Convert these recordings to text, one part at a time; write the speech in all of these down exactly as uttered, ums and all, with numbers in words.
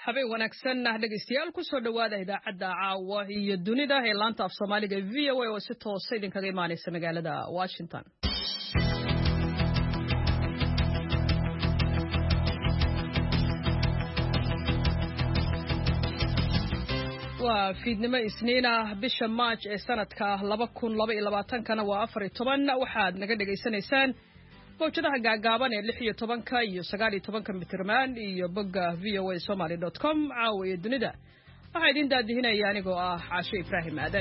habeen wanaagsan dhegeystayaal ku soo dhawaada idaacadda caawa iyo dunida ee laanta af Soomaaliga V O A oo si toos ah idinkaga imaanaysa magaalada Washington. waa fiidnimo isniina bisha March ee sanadka laba kun laba iyo labaatan kana waa afar iyo toban waxaad naga dhageysanaysaan mowjadaha gaagaaban ee lix iyo tobanka iyo sagaal iyo tobanka mitirmaan iyo bogga v o a somali dot com caawa iyo dunida waxaa idin daadihinaya anigoo ah Caasho Ibraahim Aadan.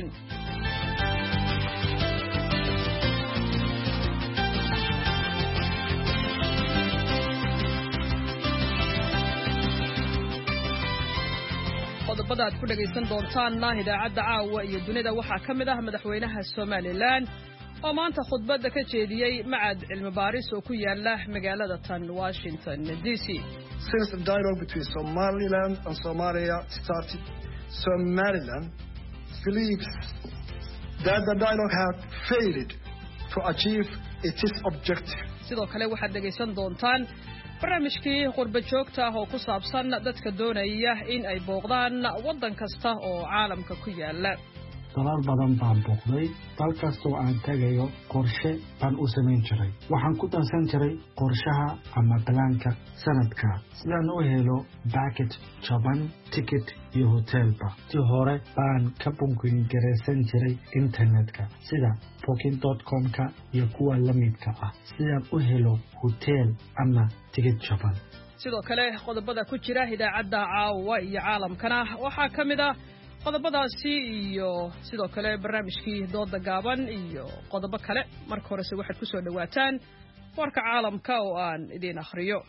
qodobada aad ku dhageysan doontaanna idaacadda caawa iyo dunida waxaa ka mid ah madaxweynaha Somaliland oo maanta khudbadda ka jeediyay macad cilmi baaris oo ku yaala magaalada tan Washington D C. Since the dialogue between Somaliland and Somalia started, Somaliland believes that the dialogue had failed to achieve its objective. sidoo kale waxaad dhageysan doontaan barnaamijkii qurba joogta ah oo ku saabsan dadka doonaya in ay booqdaan waddan kasta oo caalamka ku yaala. dalal badan baan booqday dal kastoo aan tagayo qorshe baan u samayn jiray waxaan ku darsan jiray qorshaha ama balaanka sanadka sidaan u helo package jaban ticket iyo hotelba si hore baan ka booking garaysan jiray internetka sida booking dot com ka iyo kuwa la midka ah sidaan u helo hotel ama ticket jaban. sidoo kale qodobada ku jira idaacadda caawa iyo caalamkana waxaa ka mid ah qodobadaasi iyo sidoo kale barnaamijkii dooda gaaban iyo qodobo kale marka hore waxaad ku soo dhawaataan warka caalamka oo aan idin akhriyo.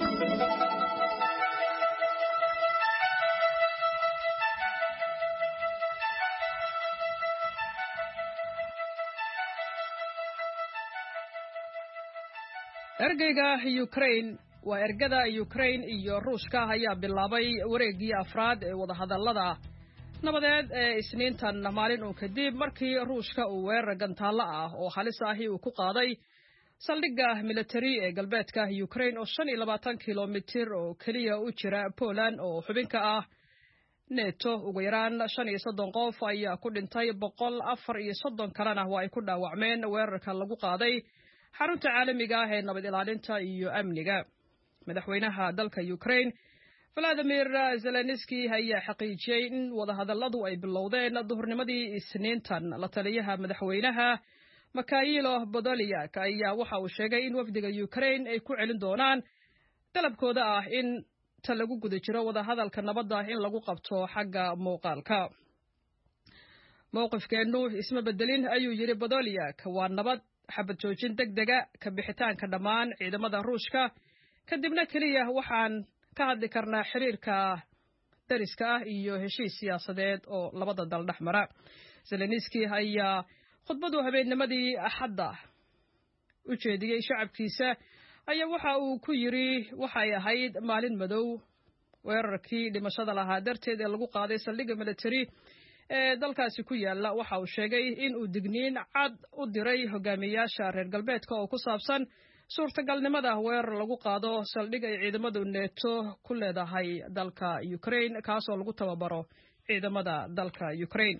ergeyga Ukraine waa ergada Ukraine iyo Ruushka ayaa bilaabay wareegii afraad ee wadahadallada nabadeed ee isniintan maalin uun kadib markii Ruushka uu weerar gantaalo ah oo halis ahi uu ku qaaday saldhigga military ee galbeedka Ukraine oo shan iyo labaatan kiiloomitir oo kaliya u jira Poland oo xubinka ah NATO. ugu yaraan shan iyo soddon qof ayaa ku dhintay boqol afar iyo soddon kalena waa ay ku dhaawacmeen weerarka lagu qaaday xarunta caalamiga ah ee nabad ilaalinta iyo amniga. madaxweynaha dalka Ukraine Vladimir Zelensky ayaa xaqiijiyay in wadahadalladu ay bilowdeen duhurnimadii isniintan. la taliyaha madaxweynaha Mikhailo Podolyak ayaa waxa uu sheegay in wafdiga Ukraine ay ku celin doonaan dalabkooda ah in ta lagu guda jiro wadahadalka nabadda in lagu qabto xagga muuqaalka. mowqifkeenu isma bedelin ayuu yiri Podolyak, waa nabad, xabad joojin degdega, ka bixitaanka dhammaan ciidamada Ruushka, kadibna kaliya waxaan ka hadli karnaa xiriirka dariska ah iyo heshiis siyaasadeed oo labada dal dhexmara. Zelensky ayaa khudbadu habeennimadii Axadda u jeediyay shacabkiisa ayaa waxa uu ku yiri waxay ahayd maalin madow weerarkii dhimashada lahaa darteed ee lagu qaaday saldhigga military ee dalkaasi ku yaala. waxa uu sheegay in uu digniin cad u diray hogaamiyaasha reer galbeedka oo ku saabsan suurtagalnimada weerar lagu qaado saldhig ay ciidamadu NATO ku leedahay dalka Ukraine kaasoo lagu tababaro ciidamada dalka Ukraine.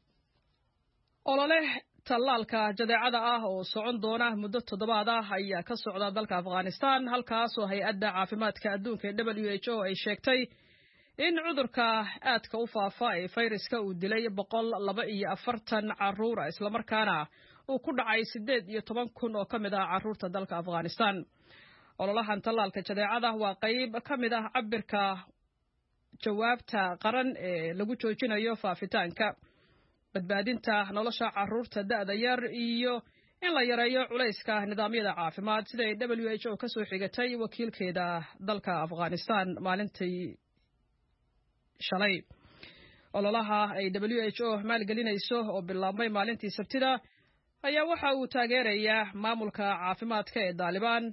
olole tallaalka jadeecada ah oo socon doona muddo toddobaad ah ayaa ka socda dalka Afghanistan halkaasoo hay-adda caafimaadka adduunka ee W H O ay sheegtay in cudurka aadka u faafa ee fayraska uu dilay boqol laba iyo afartan carruur isla markaana uu ku dhacay sideed iyo toban kun oo ka mid ah carruurta dalka Afghanistan. ololahan tallaalka jadeecada waa qayb ka mid ah cabirka jawaabta qaran ee lagu joojinayo faafitaanka, badbaadinta nolosha carruurta da'da yar iyo in la yareeyo culayska nidaamyada caafimaad sida ay W H O ka soo xigatay wakiilkeeda dalka Afghanistan maalintii shalay. ololaha ay W H O maalgelinayso oo bilaabmay maalintii Sabtida ayaa waxa uu taageerayaa maamulka caafimaadka ee Taliban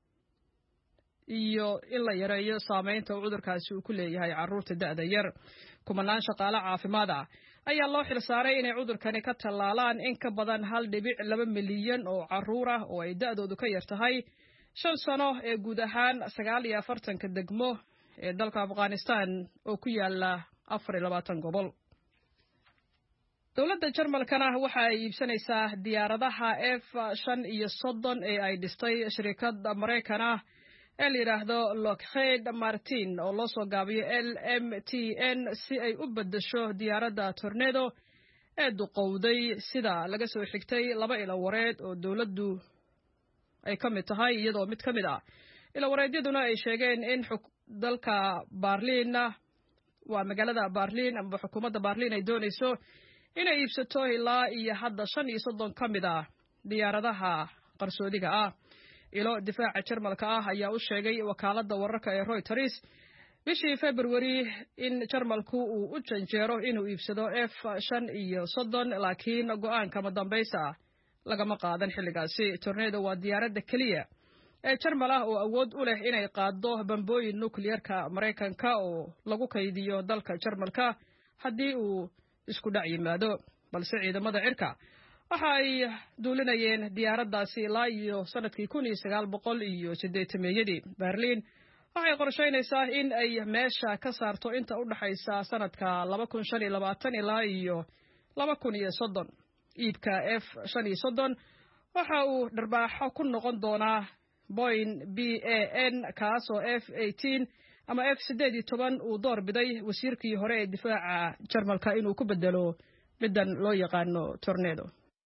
iyo in la yareeyo saameynta cudurkaasi uu ku leeyahay carruurta da'da yar. kumanaan shaqaale caafimaad ah ayaa loo xilsaaray inay cudurkani ka tallaalaan in ka badan hal dhibic laba milyan oo carruur ah oo ay da'doodu ka yar tahay shan sano ee guud ahaan sagaal iyo afartanka degmo ee dalka Afghanistan oo ku yaala afar iyo labaatan gobol. dowladda Jarmalkana waxa ay iibsanaysaa diyaaradaha F shan iyo soddon ee ay dhistay shirkadda Mareykan ah ee la yiraahdo Lockheed Martin oo loo soo gaabiyo L M T N si ay u beddesho diyaaradda Tornado ee duqowday sida laga soo xigtay laba ilo wareed oo dowladdu ay ka mid tahay iyadoo mid ka mid ah ilo wareedyaduna ay sheegeen in dalka Berlin waa magaalada Berlin ama xukuumadda Berlin ay doonayso inay iibsato ilaa iyo hadda shan iyo soddon ka mid ah diyaaradaha qarsoodiga ah. ilo difaaca Jarmalka ah ayaa u sheegay wakaaladda wararka ee Reuters bishii February in Jarmalku uu u janjeero inuu iibsado F shan iyo soddon laakiin go'aanka madambaysa lagama qaadan xilligaasi. Tornado waa diyaaradda kaliya ee Jarmal ah oo awood u leh inay qaado bambooyin nuclearka Mareykanka oo lagu kaydiyo dalka Jarmalka haddii uu isku dhac yimaado, balse ciidamada cirka waxa ay duulinayeen diyaaraddaasi ilaa iyo sanadkii kun iyo sagaal boqol iyo siddeetan-meeyadii. Berlin waxay qorsheynaysaa in ay meesha ka saarto inta u dhaxaysa sanadka laba kun shan iyo labaatan ilaa iyo laba kun iyo soddon. iibka F shan iyo soddon waxa uu dharbaaxo ku noqon doonaa Boeing B A N kaasoo F eighteen ama F siddeed iyo toban uu door biday wasiirkii hore ee difaaca Jarmalka inuu ku bedelo middan loo yaqaano Tornado.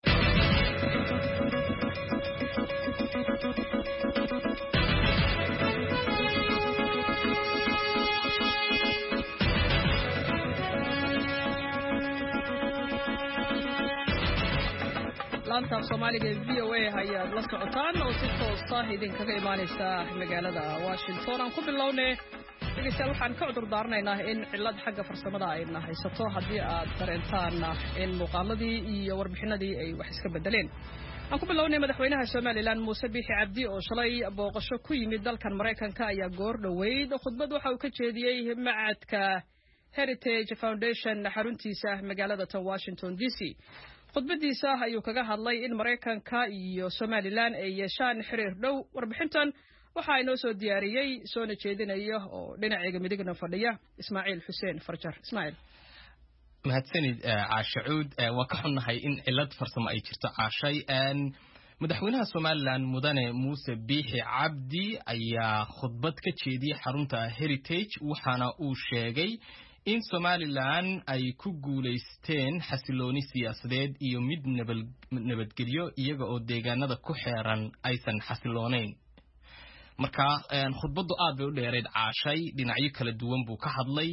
laanta Soomaaliga V O A ayaa la socotaan oo si toos ah idinkaga imaanaysa magaalada Washington. aan ku bilownay dhegeystayaal waxaan ka cudur daaranaynaa in cillad xagga farsamada ay haysato haddii aad dareentaan in muuqaaladii iyo warbixinadii ay wax iska bedeleen. aan ku bilownay madaxweynaha Soomaaliland Muuse Biixi Cabdi oo shalay booqasho ku yimid dalkan Mareykanka ayaa goor dhaweyd khudbad waxa uu ka jeediyey macadka Heritage Foundation xaruntiisa magaalada Washington D C. khudbadiisa ayuu kaga hadlay in Mareykanka iyo Soomaaliland ay yeeshaan xiriir dhow. warbixintan waxa ay noo soo diyaariyay soona jeedinaya oo dhinaciga midigna fadhiya Ismaaciil Xuseen Farjar. Ismaaciil, mahadsanid Caashacuud. waa ka xunnahay in cillad farsamo ay jirto caashay. madaxweynaha Soomaaliland mudane Muuse Biixi Cabdi ayaa khudbad ka jeediyay xarunta Heritage waxaana uu sheegay in Soomaaliland ay ku guuleysteen xasilooni siyaasadeed iyo mid nabadgelyo iyaga oo deegaanada ku xeeran aysan xasiloonayn. marka khudbadu aad bay u dheereed caashay, dhinacyo kala duwan buu ka hadlay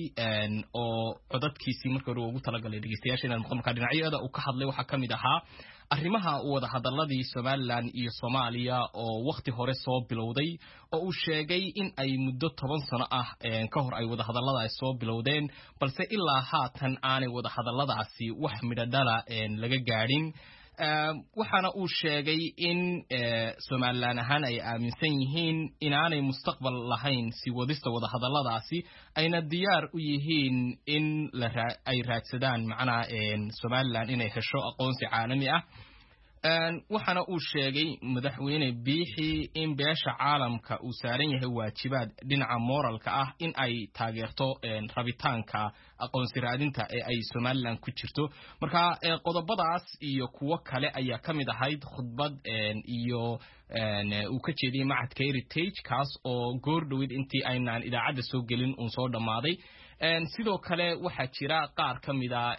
oo codadkiisii markii hore ugu talagalay dhageystayaasha inaan maqlo. marka dhinacyada uu ka hadlay waxaa ka mid ahaa arrimaha wada hadaladii Soomaaliland iyo Soomaaliya oo waqti hore soo bilowday oo uu sheegay in ay muddo toban sano ah ka hor ay wada hadalladaas soo bilowdeen balse ilaa haatan aanay wada hadalladaasi wax midhodhala laga gaadhin. waxaana uu sheegay in Soomaaliland ahaan ay aaminsan yihiin inaanay mustaqbal lahayn si wadista wada hadalladaasi ayna diyaar u yihiin in la ay raadsadaan macnaha Soomaaliland inay hesho aqoonsi caalami ah. waxaana uu sheegay madaxweyne Biixi in beesha caalamka uu saaran yahay waajibaad dhinaca moralka ah in ay taageerto rabitaanka aqoonsi raadinta ee ay Soomaaliland ku jirto. marka qodobadaas iyo kuwo kale ayaa ka mid ahayd khudbad iyo uu ka jeediyay macadka Heritage kaas oo goor dhaweyd intii aynaan idaacadda soo gelin uu soo dhamaaday. sidoo kale waxaa jira qaar ka mid ah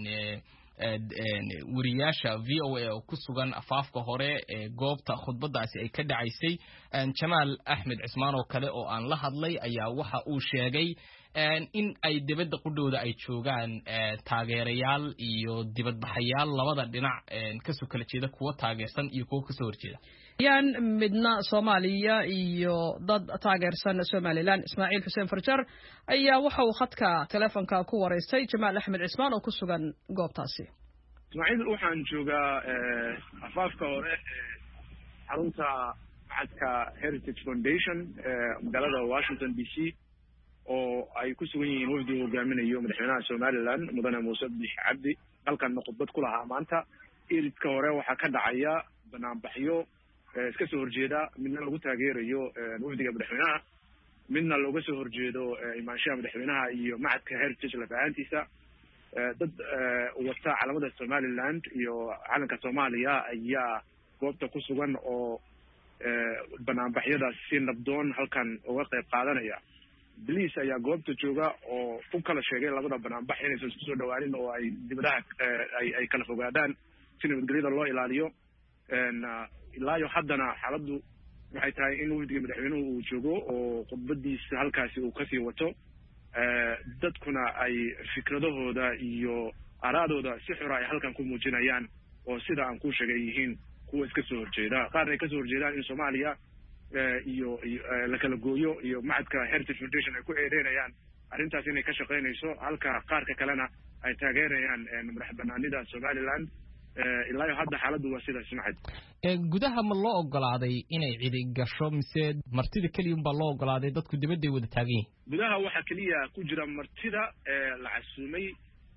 wariyaasha V O A oo ku sugan afaafka hore ee goobta khudbadaasi ay ka dhacaysay. Jamaal Axmed Cismaan oo kale oo aan la hadlay ayaa waxa uu sheegay in ay dibadda qudhooda ay joogaan taageerayaal iyo dibadbaxayaal labada dhinac ka soo kala jeeda, kuwa taageersan iyo kuwa ka soo horjeeda. yaan midna Soomaaliya iyo dad taageersan Soomaaliland. Ismaaciil Xuseen Farjar ayaa waxa uu khadka telefoonka ku wareystay Jamaal Axmed Cismaan oo ku sugan goobtaasi. Ismaaciil, waxaan joogaa afaafka hore xarunta macadka Heritage Foundation magaalada Washington D C oo ay ku sugan yihiin wafdi hogaaminayo madaxweynaha Soomaaliland mudane Muuse Biixi Cabdi. halkan khudbad ku lahaa maanta iridka hore waxaa ka dhacaya banaanbaxyo iska soo horjeeda midna lagu taageerayo wafdiga madaxweynaha midna looga soo horjeedo imaanshaha madaxweynaha iyo macadka heritage lafahaantiisa dad wata calamada somaliland iyo calanka soomaaliya ayaa goobta ku sugan oo banaanbaxyadaas si nabdoon halkan uga qayb qaadanaya. boliis ayaa goobta jooga oo u kala sheegay labada banaanbax inaysan isku soo dhawaanin oo ay dibadaha ay ay kala fogaadaan si nabadgelyada loo ilaaliyo. ilaayo haddana xaaladdu waxay tahay in wafdiga madaxweynuhu uu joogo oo khudbadiisa halkaasi uu kasii wato, dadkuna ay fikradahooda iyo araadooda si xora ay halkan ku muujinayaan oo sida aan ku sheegay yihiin kuwa iska soo horjeeda. qaarna ay kasoo horjeedaan in soomaaliya iyo la kala gooyo iyo macadka heritage foundation ay ku eedeynayaan arrintaas inay ka shaqaynayso, halka qaarka kalena ay taageerayaan madax banaanida somaliland. ilaa hadda xaaladdu waa sidaas macad. gudaha ma loo ogolaaday inay cidi gasho mise martida keliya unbaa loo ogolaaday? dadku dibadday wada taagan yihiin. gudaha waxaa keliya ku jira martida la casuumay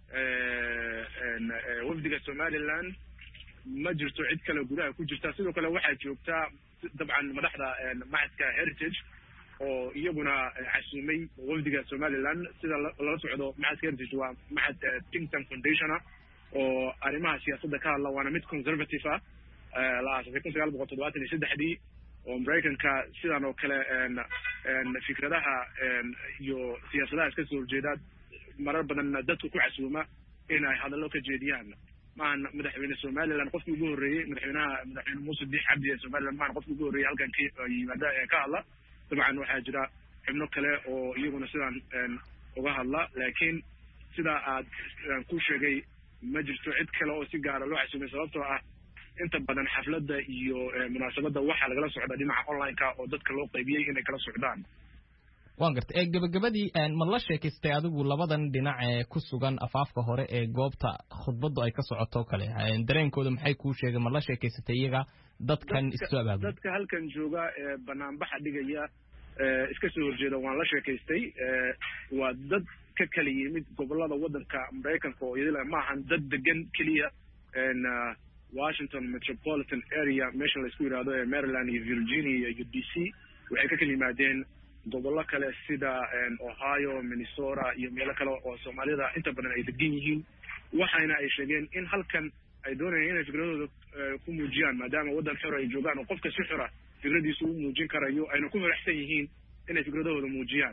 wafdiga somaliland, ma jirto cid kale gudaha ku jirta. sidoo kale waxaa joogtaa dabcan madaxda macadka heritage oo iyaguna casuumay wafdiga somaliland. sida lala socdo macadka heritage waa macad think tank foundation oo arrimaha siyaasadda ka hadla, waana mid conservative ah, la aasasay kun sagaal boqol toddobaatan iyo saddexdii oo maraykanka sidan oo kale fikradaha iyo siyaasadaha iska soo horjeeda marar badanna dadku ku casuuma in ay hadallo ka jeediyaan. maahan madaxweyne somaliland qofkii ugu horreeyey, madaxweynaha madaxweyne muuse biix cabdi ee somaliland maahan qofkii ugu horreeyey halkan ka yimaada ee ka hadla. dabcan waxaa jira xubno kale oo iyaguna sidaan uga hadla, laakiin sida aad ku sheegay ma jirto cid kale oo si gaara loo casuumay, sababtoo ah inta badan xafladda iyo munaasabadda waxaa lagala socda dhinaca online-ka oo dadka loo qaybiyey inay kala socdaan. waan garta ee gabagabadii ma la sheekaystay adigu labadan dhinac ee ku sugan afaafka hore ee goobta khudbaddu ay ka socoto kale dareenkooda maxay kuu sheegeen? ma la sheekaysatay iyaga dadkan isoo abaabul? dadka halkan jooga ee banaanbaxa dhigaya iska soo horjeeda waan la sheekaystay. waa dad ka kala yimid gobolada waddanka maraykanka oo iyadila maahan dad degan keliya washington metropolitan area meesha laysku yidhaahdo ee maryland iyo virginia iyo d c. waxay ka kala yimaadeen gobollo kale sida ohio, minnesota iyo meelo kale oo soomaalida inta badan ay degan yihiin. waxayna ay sheegeen in halkan ay doonayaan inay fikradooda ku muujiyaan maadaama waddan xor ay joogaan oo qofka si xora fikradiisu u muujin karayo, ayna ku faraxsan yihiin inay fikradahooda muujiyaan.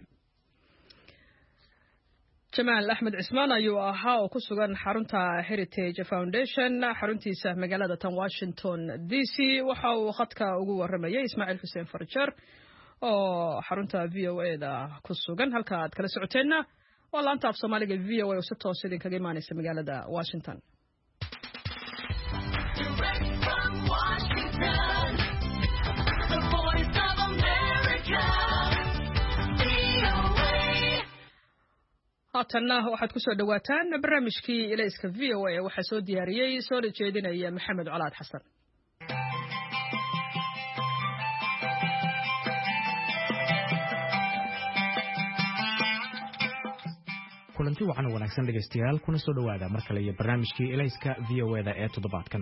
jamaal axmed cismaan ayuu ahaa oo ku sugan xarunta heritage foundation xaruntiisa magaalada tan washington d c. waxa uu khadka ugu waramayay ismaaciil xuseen farjar oo xarunta v o a da ku sugan. halka aad kala socoteenna waa laanta af soomaaliga v o a oo si toos idinkaga imaanaysa magaalada washington. haatanna waxaad ku soo dhawaataan barnaamijkii ilayska v o a waxaa soo diyaariyey soo jeedinaya maxamed colaad xasan. kulanti wacan wanaagsan dhegaystayaal, kuna soo dhawaada mar kale iyo barnaamijkii ilayska v o a da ee toddobaadkan.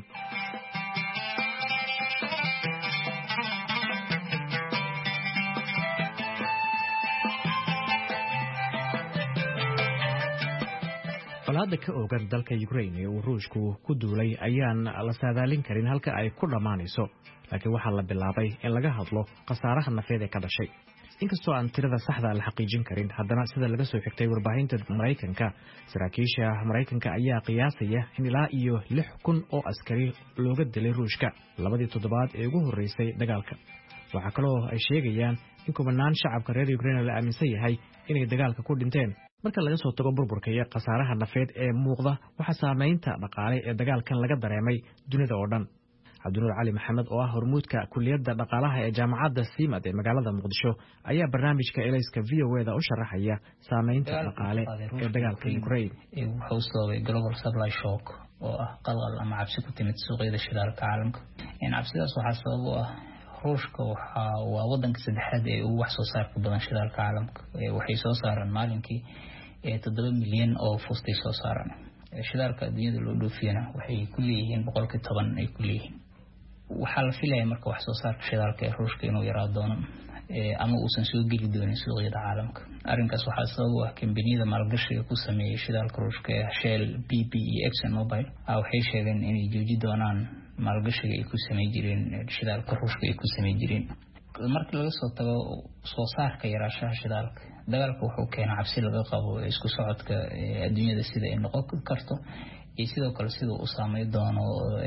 colaadda ka oogan dalka Ukraine ee uu Ruushku ku duulay ayaan la saadaalin karin halka ay ku dhamaanayso, laakiin waxaa la bilaabay in laga hadlo khasaaraha nafeed ee ka dhashay. inkastoo aan tirada saxda la xaqiijin karin, haddana sida laga soo xigtay warbaahinta Mareykanka, saraakiisha Mareykanka ayaa qiyaasaya in ilaa iyo lix kun oo askari looga dilay Ruushka labadii toddobaad ee ugu horeysay dagaalka. waxa kaloo ay sheegayaan in kumanaan shacabka reer Ukraine la aaminsan yahay inay dagaalka ku dhinteen. marka laga soo tago burburka iyo khasaaraha nafeed ee muuqda, waxa saameynta dhaqaale ee dagaalkan laga dareemay dunida oo dhan. cabdinuur cali maxamed oo ah hormuudka kuliyadda dhaqaalaha ee jaamacadda Simad ee magaalada Muqdisho ayaa barnaamijka ilayska v o a da u sharaxaya saameynta dhaqaale ee dagaalka Ukraine. wuxuu sababay global supply shock oo ah qalqal ama cabsi ku timid suuqyada shidaalka caalamka. in cabsidaas waxaa sabab u ah Ruushka waxa waa waddanka saddexaad ee ugu wax soo saarka badan shidaalka caalamka. waxay soo saaraan maalinkii toddoba milyan oo fuustay soo saaraan. shidaalka adduunyada loo dhoofiyana waxay ku leeyihiin boqolkiiba toban ay ku leeyihiin. waxaa la filayaa marka wax soo saarka shidaalka ee Ruushka inuu yaraa doono ama uusan soo geli doonin suuqyada caalamka. Arrinkaas waxaa sabab u ah kambaniyada maalgashiga ku sameeyay shidaalka Ruushka ee Shell, B P iyo ExxonMobil waxay sheegeen inay jooji doonaan maalgashiga ay ku sameey jireen shidaalka Ruushka ay ku sameey jireen. Markii laga soo tago soo saarka yaraashaha shidaalka, dagaalka wuxuu keenay cabsi laga qabo isku socodka adduunyada sida ay noqon karto iyo sidoo kale sida uu saameyn doono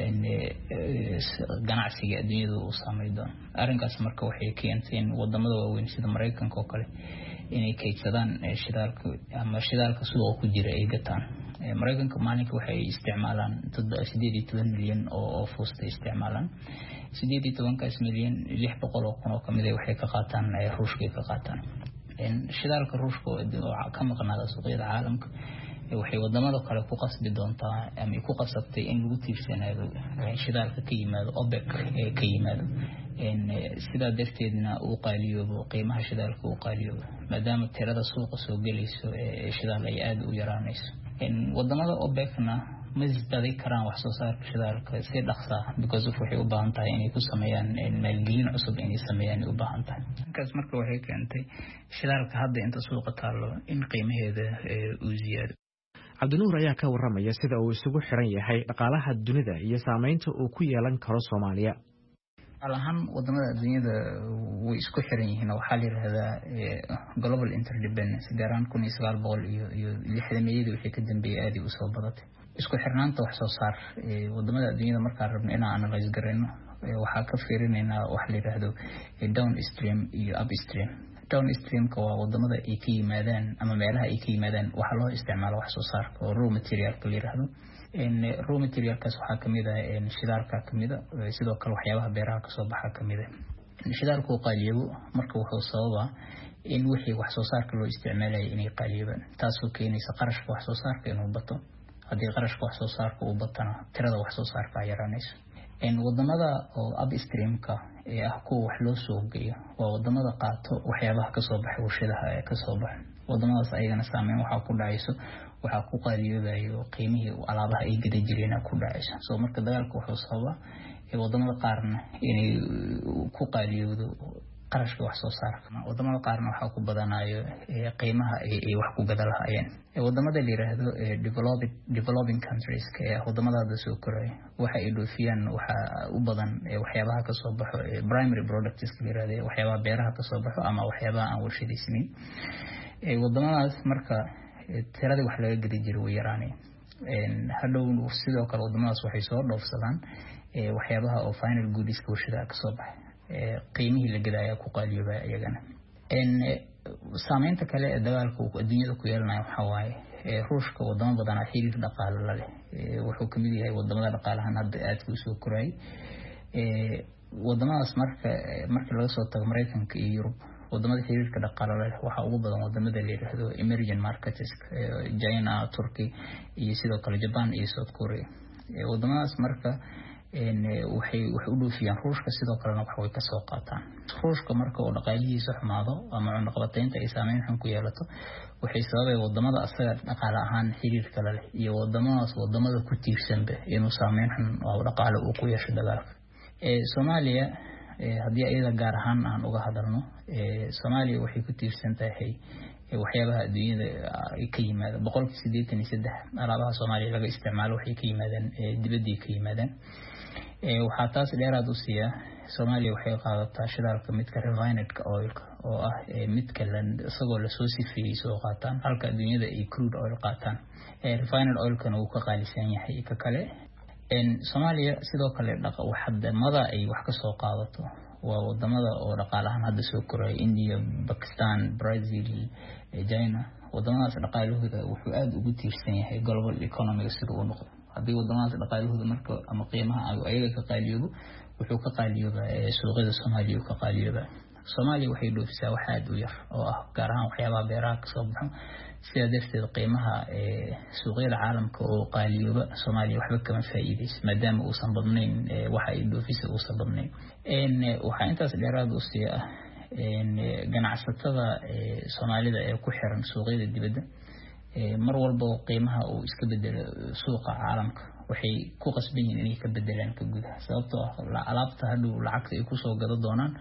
ganacsiga adduunyada uu saameyn doono. Arrinkaas marka waxay keentay in wadamada waaweyn sida Mareykanka oo kale inay kaydsadaan shidaalka ama shidaalka suuqa ku jira ay gataan. Mareykanka maalintii waxay isticmaalaan sideed iyo toban milyan oo fuusta isticmaalaan. sideed iyo toban kaas milyan lix boqol oo kun oo kamid ah waxay ka qaataan Ruushka ka qaataan. In shidaalka Ruushka oo ka maqnaada suuqyada caalamka waxay wadamada kale ku qasbi doontaa ama ku qasabtay in lagu tiirsanaado shidaalka ka yimaado OPEC ee ka yimaado in sida darteedna uu qaaliyoobo qiimaha shidaalka uu qaaliyoobo maadaama tirada suuqa soo galayso ee shidaal ay aad u yaraanayso. In wadamada OPEC-na ma isbadin karaan wax soo saarka shidaalka si dhaqsa because of waxay u baahan tahay inay ku sameeyaan maalgelin cusub inay sameeyaan u baahan tahay. Markaas marka waxay keentay shidaalka hadda inta suuqa taalo in qiimaheeda uu ziyaado. Cabdinuur ayaa ka waramaya sida uu isugu xiran yahay dhaqaalaha dunida iyo saameynta uu ku yeelan karo Soomaaliya. Alahan wadamada adduunyada way isku xiran yihiin waxa la yiraahdaa global interdependence gaaraan kun iyo sagaal boqol iyo lixdameeyadii wixii ka dambeeyay aad u soo badatay. Isku xirnaanta wax soo saar wadamada adduunyada marka rabno inaan analyze gareyno waxa ka fiirinaynaa wax la yiraahdo downstream iyo upstream. Downstream ka waa wadamada ay ka yimaadaan ama meelaha ay ka yimaadaan waxa loo isticmaalo wax soo saarka oo raw material ka yiraahdo. In raw material kaas waxa kamid ah in shidaalka kamid ah sidoo kale waxyaabaha beeraha ka soo baxa kamid ah. Shidaalku qaaliyo marka wuxuu sababaa in wixii wax soo saarka loo isticmaalay inay qaaliyaan taasoo keenaysa qarashka wax soo saarka inuu bato. Haddii qarashka wax soo saarka uu batana tirada wax soo saarka ay yaraanayso. In wadamada oo upstream ka ee ah kuwa wax loo soo geeyo waa wadamada qaato waxyaabaha ka soo baxay warshadaha ee ka soo baxay. Wadamadaas ayagana saameyn waxa ku dhacayso waxa ku qaaliyoobayo qiimihii alaabaha ay gada jireen ku dhacayso. Soo marka dagaalku wuxuu sababa ee wadamada qaarna inay ku qaaliyoodo qarashka wax soo saarka. Wadamada qaarna waxa ku badanayo qiimaha ay wax ku gada lahaayeen. Wadamada la yiraahdo developing developing countries ee wadamada soo koraya waxa ay dhoofiyaan waxa u badan waxyaabaha ka soo baxo primary products la yiraahdo waxyaabaha beeraha ka soo baxo ama waxyaabaha aan warshadaysanin. Ee wadamadaas marka tirada wax laga gadi jiray way yaraanay. Een hadhow sidoo kale wadamadaas waxay soo dhoofsadaan ee waxyaabaha oo final goods ka warshadaha ka soo baxay. Ee qiimihii la gadaya ku qaaliyoobay ayagana. Een saameynta kale ee dagaalka uu adduunyada ku yeelanayo waxa waaye ee Ruushka wadamo badan ah xiriir dhaqaale la leh. Ee wuxuu kamid yahay wadamada dhaqaalahan hadda aad u soo koray. Ee wadamadaas marka marka laga soo tago Mareykanka iyo Yurub wadamada xiriirka dhaqaalaha leh waxa ugu badan wadamada la yiraahdo emerging markets China, Turkey iyo sidoo kale Japan iyo South Korea. Ee wadamadaas marka in waxay wax u dhoofiyaan Ruushka sidoo kale wax way ka soo qaataan. Ruushka marka uu dhaqaalihiisa xumaado ama cunaqabataynta ay saameyn xun ku yeelato waxay sababay wadamada asaga dhaqaale ahaan xiriirka leh iyo wadamadaas wadamada ku tiirsanba inuu saameyn xun oo dhaqaale uu ku yeesho dagaalka. Ee Soomaaliya haddii ayada gaar ahaan aan uga hadalno ee Soomaaliya waxay ku tiirsan tahay waxyaabaha adduunyada ay ka yimaadaan boqolkiiba siddeetan iyo saddex alaabaha Soomaaliya laga isticmaalo waxay ka yimaadaan dibadda ka yimaadaan. ee waxa taas dheeraad u siiya Soomaaliya waxay qaadataa shidaalka midka refined oil oo ah midka isagoo la soo sifeeyay soo qaataan halka adduunyada ay crude oil qaataan. ee refined oil kana uu ka qaalisan yahay ka kale. in Soomaaliya sidoo kale dhaqa wadamada ay wax ka soo qaadato waa wadamada oo dhaqaalahan hadda soo koray India, Pakistan, Brazil, China. Wadamadaas dhaqaalahooda wuxuu aad ugu tiirsan yahay global economy sida uu noqdo. Haddii wadamadaas dhaqaalahooda marka ama qiimaha ay ayaga ka qaaliyoobo wuxuu ka qaaliyoobaa suuqyada Soomaaliya ka qaaliyoobaa. Soomaaliya waxay dhoofisaa wax aad u yar oo ah gaar ahaan waxyaabaha beeraha ka soo baxo sida darteed qiimaha ee suuqyada caalamka oo qaaliyooba Soomaaliya waxba kama faa'iideyso maadaama uu san badnayn waxa ay dhoofisay uu san badnayn. een waxa intaas dheeraad u sii ah een ganacsatada Soomaalida ee ku xiran suuqyada dibadda ee mar walba qiimaha uu iska bedelo suuqa caalamka waxay ku qasban yihiin inay ka bedelaan ka gudaha sababtoo ah alaabta hadhow lacagta ay ku soo gado doonaan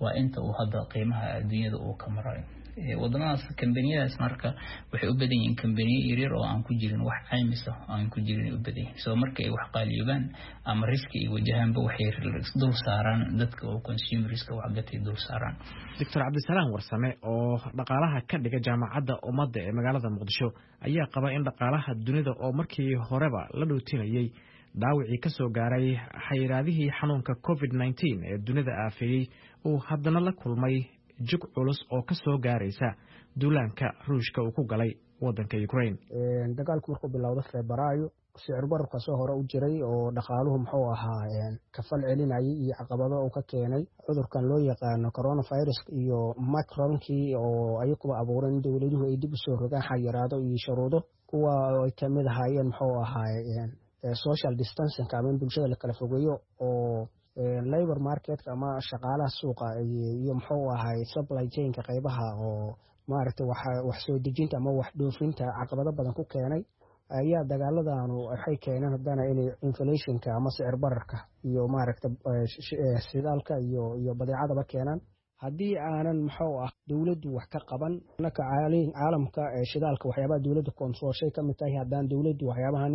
waa inta uu hadda qiimaha adduunyada uu ka marayo wadamadaas kambaniyadaas marka waxay u badan yihiin kambaniyo yaryar oo aan ku jirin wax caymis ah aan ku jirin u badan yihiin soo marka ay wax qaaliyobaan ama riski ay wajahaanba waxay dul saaraan dadka oo consumerska wax gatay dul saaraan Doctor Cabdisalaam Warsame oo dhaqaalaha ka dhiga jaamacadda ummadda ee magaalada Muqdisho ayaa qaba in dhaqaalaha dunida oo markii horeba la dhootinayay dhaawacii ka soo gaaray xayiraadihii xanuunka covid nineteen ee dunida aafeeyay uu haddana la kulmay jug culus oo ka soo gaaraysa duulaanka Ruushka uu ku galay wadanka Ukraine. Dagaalku markuu bilowday Febraayo sicir bararka soo hore u jiray oo dhaqaaluhu muxuu ahaa ka fal celinayay iyo caqabado uu ka keenay cudurkan loo yaqaan coronavirus iyo macronkii oo ay ku abuureen dawladuhu ay dib u soo rogaan xayiraado iyo shuruudo kuwa ay ka mid ahaayeen muxuu ahaa social distancing ama bulshada la kala fogeeyo oo labor market ama shaqaalaha suuqa iyo muxuu ahay supply chain ka qaybaha oo maaragtay wax wax soo dejinta ama wax dhoofinta caqabado badan ku keenay ayaa dagaaladanu waxay keeneen hadana in inflation-ka ama sicir bararka iyo maaragtay shidaalka iyo iyo badeecadaba keenan haddii aanan muxuu ah dawladdu wax ka qaban naka caalamka shidaalka waxyaabaha dawladdu controlshay ka mid tahay haddaan dawladdu waxyaabahan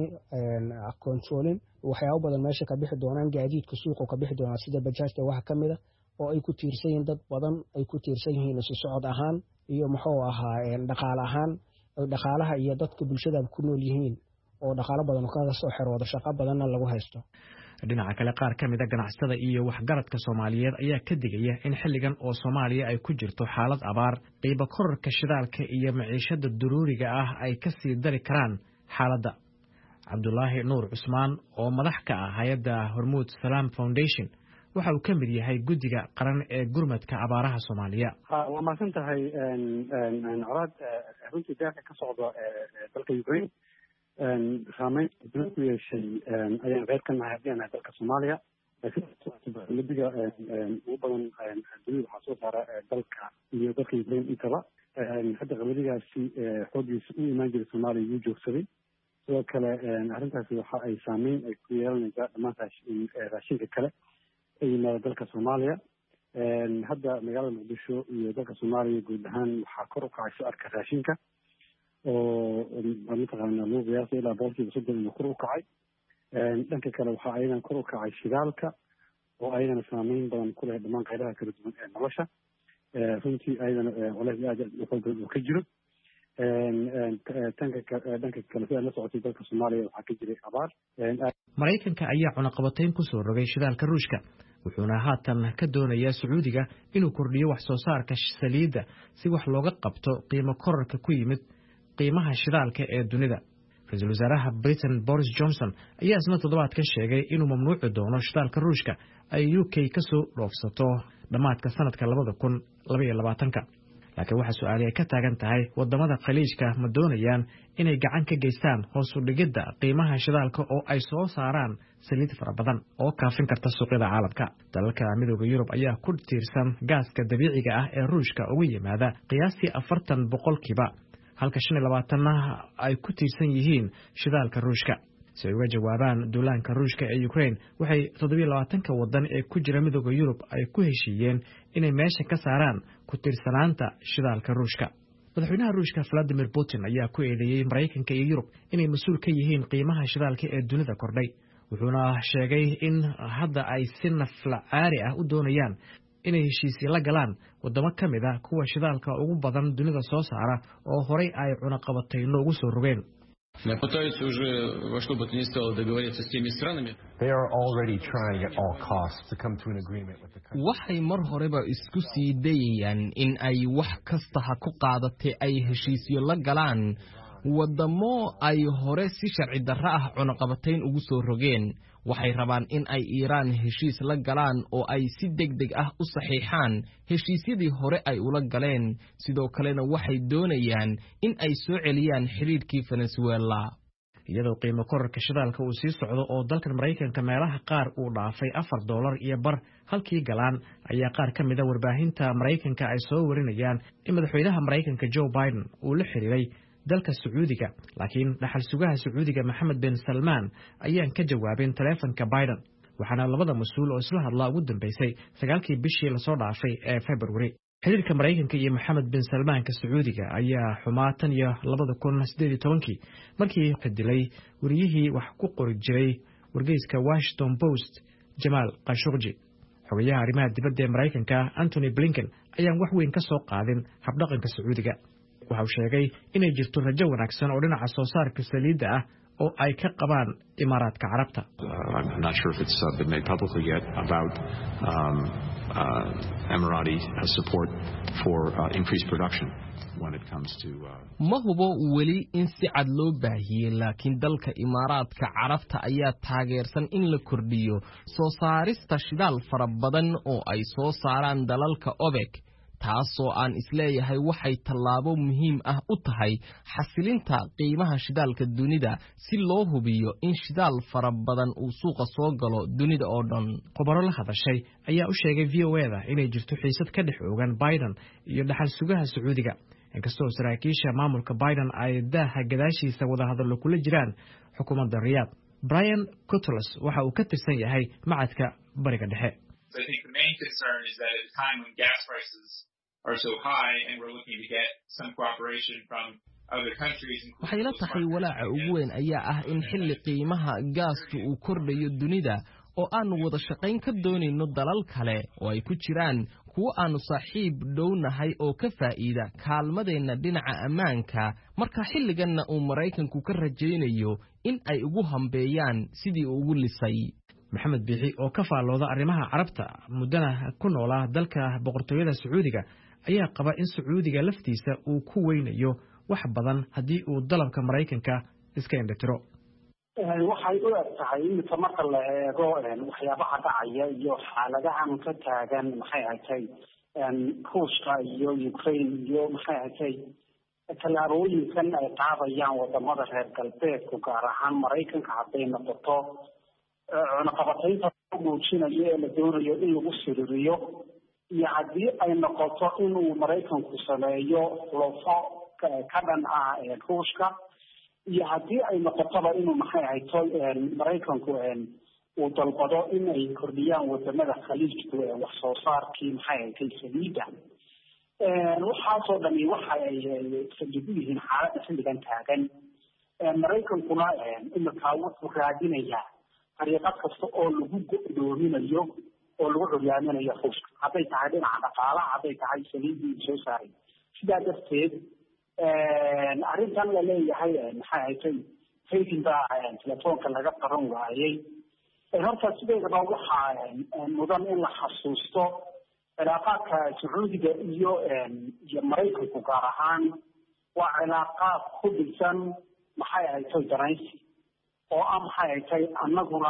controlin waxyaabo badan meesha ka bixi doonaan gaadiidka suuqa ka bixi doonaan sida bajaajta wax ka mid ah oo ay ku tiirsan yihiin dad badan ay ku tiirsan yihiin isu socod ahaan iyo muxuu ahaa dhaqaale ahaan dhaqaalaha iyo dadka bulshada ku nool yihiin oo dhaqaale badan ka soo xiroodo shaqo badanna lagu haysto. dhinaca kale qaar ka mid ah ganacsatada iyo waxgaradka Soomaaliyeed ayaa ka digaya in xilligan oo Soomaaliya ay ku jirto xaalad abaar qiimo kororka shidaalka iyo maciishada daruuriga ah ay ka sii dari karaan xaaladda. Cabdullaahi Nuur Cusmaan oo madax ka ah hay'adda Hormuud Salaam Foundation waxa uu ka mid yahay guddiga qaran ee gurmadka abaaraha Soomaaliya. waa maasan tahay colaad runtii deeqa ka socda dalka Ukraine saameyn badan ku yeeshay ayaan qayb ka nahay haddii aan nahay dalka Soomaaliya ladiga ugu badan dunida waxaa soo saara dalka iyo dalka Ukraine intaba hadda qabadigaasi xooggiisa u imaan jiray Soomaaliya wuu joogsaday sidoo kale arrintaasi waxa ay saameyn ay ku yeelanaysaa dhammaan raashinka kale ay yimaada dalka Soomaaliya hadda magaalada Muqdisho iyo dalka Soomaaliya guud ahaan waxaa kor u kacay sicirka raashinka oo mataqaana lagu qiyaasay ilaa boqolkiiba soddon inuu kor u kacay dhanka kale waxaa ayadan kor u kacay shidaalka oo ayadana saameyn badan ku leh dhammaan qaybaha kala duwan ee nolosha runtii ayadana culays aad u xoog badan uu ka jiro dhanka dhanka kale sida la socotay dalka Soomaaliya waxaa ka jiray abaar. Maraykanka ayaa cunaqabatayn ku soo rogay shidaalka Ruushka wuxuuna haatan ka doonayaa Sacuudiga inuu kordhiyo wax soo saarka saliidda si wax looga qabto qiimo kororka ku yimid qiimaha shidaalka ee dunida. Ra'iisul Wasaaraha Britain Boris Johnson ayaa isna toddobaadkan sheegay inuu mamnuuci doono shidaalka Ruushka ay U K ka soo dhoofsato dhamaadka sanadka labada kun laba iyo labaatanka. laakiin waxa su'aal ay ka taagan tahay wadamada khaliijka ma doonayaan inay gacan ka geystaan hoos u dhigidda qiimaha shidaalka oo ay soo saaraan saliid fara badan oo kaafin karta suuqyada caalamka. Dalalka midowga Yurub ayaa ku tiirsan gaaska dabiiciga ah ee Ruushka uga yimaada qiyaastii afartan boqolkiiba halka shan iyo labaatan ay ku tiirsan yihiin shidaalka Ruushka. si ay uga jawaabaan duulaanka Ruushka ee Ukraine waxay toddoba labaatanka wadan ee ku jira midowga Yurub ay ku heshiiyeen inay meesha ka saaraan ku tiirsanaanta shidaalka Ruushka. Madaxweynaha Ruushka Vladimir Putin ayaa ku eedeeyay Mareykanka iyo Yurub inay mas'uul ka yihiin qiimaha shidaalka ee dunida kordhay. Wuxuuna sheegay in hadda ay si naflacaari ah u doonayaan inay heshiisyo la galaan wadamo ka mid ah kuwa shidaalka ugu badan dunida soo saara oo horay ay cunaqabatayno ugu soo rogeen. They are already trying at all costs to come to an agreement with the country. Waxay mar horeba isku sii dayayaan in ay wax kasta ha ku qaadatay ay heshiisyo la galaan wadamo ay hore si sharci darro ah cunaqabatayn ugu soo rogeen. Waxay rabaan in ay Iiraan heshiis la galaan oo ay si degdeg ah u saxiixaan heshiisyadii hore ay ula galeen. Sidoo kalena waxay doonayaan in ay soo celiyaan xiriirkii Venezuela. iyadoo qiimo kororka shidaalka uu sii socdo oo dalkan Mareykanka meelaha qaar uu dhaafay afar dollar iyo bar halkii galaan ayaa qaar ka mid ah warbaahinta Mareykanka ay soo warinayaan in madaxweynaha Mareykanka Joe Biden uu la xiriiray dalka Sacuudiga laakiin dhaxal sugaha Sacuudiga Mohammed bin Salman ayaan ka jawaabin taleefanka Biden. waxaana labada mas-uul oo isla hadlaa ugu dambeysay sagaalkii bishii lasoo dhaafay ee februari. xiriirka Maraykanka iyo Maxamed bin Salmaanka Sacuudiga ayaa xumaa tan iyo labada kun sideed iyo tobankii markii ka dilay wariyihii wax ku qori jiray wargeyska Washington Post Jamal Khashoggi. xogayaha arrimaha dibadda ee Maraykanka Anthony Blinken ayaan wax weyn ka soo qaadin habdhaqanka Sacuudiga. waxa uu sheegay inay jirto rajo wanaagsan oo dhinaca soo saarka saliidda ah oo ay ka qabaan Imaaraadka Carabta. I'm not sure if it's uh, been made publicly yet about um, uh, Emirati support for uh, increased production when it comes to uh, ma hubo weli in si cad loo baahiyay laakiin dalka Imaaraadka Carabta ayaa taageersan in la kordhiyo soo saarista shidaal fara badan oo ay soo saaraan dalalka OPEC, taasoo aan isleeyahay waxay tallaabo muhiim ah u tahay xasilinta qiimaha shidaalka dunida si loo hubiyo in shidaal fara badan uu suuqa soo galo dunida oo dhan. khubaro la hadashay ayaa u sheegay V O A-da inay jirto xiisad ka dhex oogan Biden iyo dhaxal sugaha Sacuudiga, inkastoo saraakiisha maamulka Biden ay daaha gadaashiisa wada hadallo kula jiraan xukuumadda Riyadh. Brian Cotles waxa uu ka tirsan yahay macadka Bariga Dhexe. So I think the main concern is that at a time when gas prices are so high and we're looking to get some cooperation from other countries. waxay la tahay walaaca ugu weyn ayaa ah in xilli qiimaha gaaska uu kordhayo dunida oo aanu wada shaqayn ka doonayno dalal kale oo ay ku jiraan kuwa aanu saaxiib dhownahay oo ka faa'iida kaalmadeenna dhinaca ammaanka, marka xilliganna uu Maraykanku ka rajaynayo in ay ugu hambeeyaan sidii uu ugu lisay. Maxamed Biixi oo ka faallooda arrimaha Carabta muddana ku noolaa dalka boqortooyada Sacuudiga ayaa qaba in Sacuudiga laftiisa uu ku weynayo wax badan haddii uu dalabka Maraykanka iska indhatiro. waxay u eg tahay in marka la eego waxyaabaha dhacaya iyo xaaladahan ka taagan maxay ahayd Ruushka iyo Ukraine iyo maxay ahayd tallaabooyinkan ay qaadayaan wadamada reer galbeedku gaar ahaan Maraykanka hadday noqoto cunaqabataynta muujinaya ee la doonayo in lagu siririyo iyo haddii ay noqoto inuu Maraykanku sameeyo xulafo ka dhan ah Ruushka iyo haddii ay noqotoba inuu maxay ahayd Maraykanku uu dalbado in ay kordhiyaan wadamada khaliijku wax soo saarkii maxay ahayd saliidda. waxaasoo dhami waxa ay sajibu yihiin xaaladda xilligan taagan. Maraykankuna iminkaa wuxuu raadinayaa طريقات kasta oo lagu go'doominayo oo lagu xuriyaaminayo Ruushka haday tahay dhinaca dhaqaalaha haday tahay saliidii soo saaray sidaa darteed een arrintan la leeyahay maxay ahayd hay'adda telefoonka laga qaran waayay ee horta sideedaba waxa mudan in la xasuusto cilaaqaadka Sacuudiga iyo iyo Maraykanku gaar ahaan waa cilaaqaad ku dhisan maxay ahayd daraysi oo am hay'atay annaguna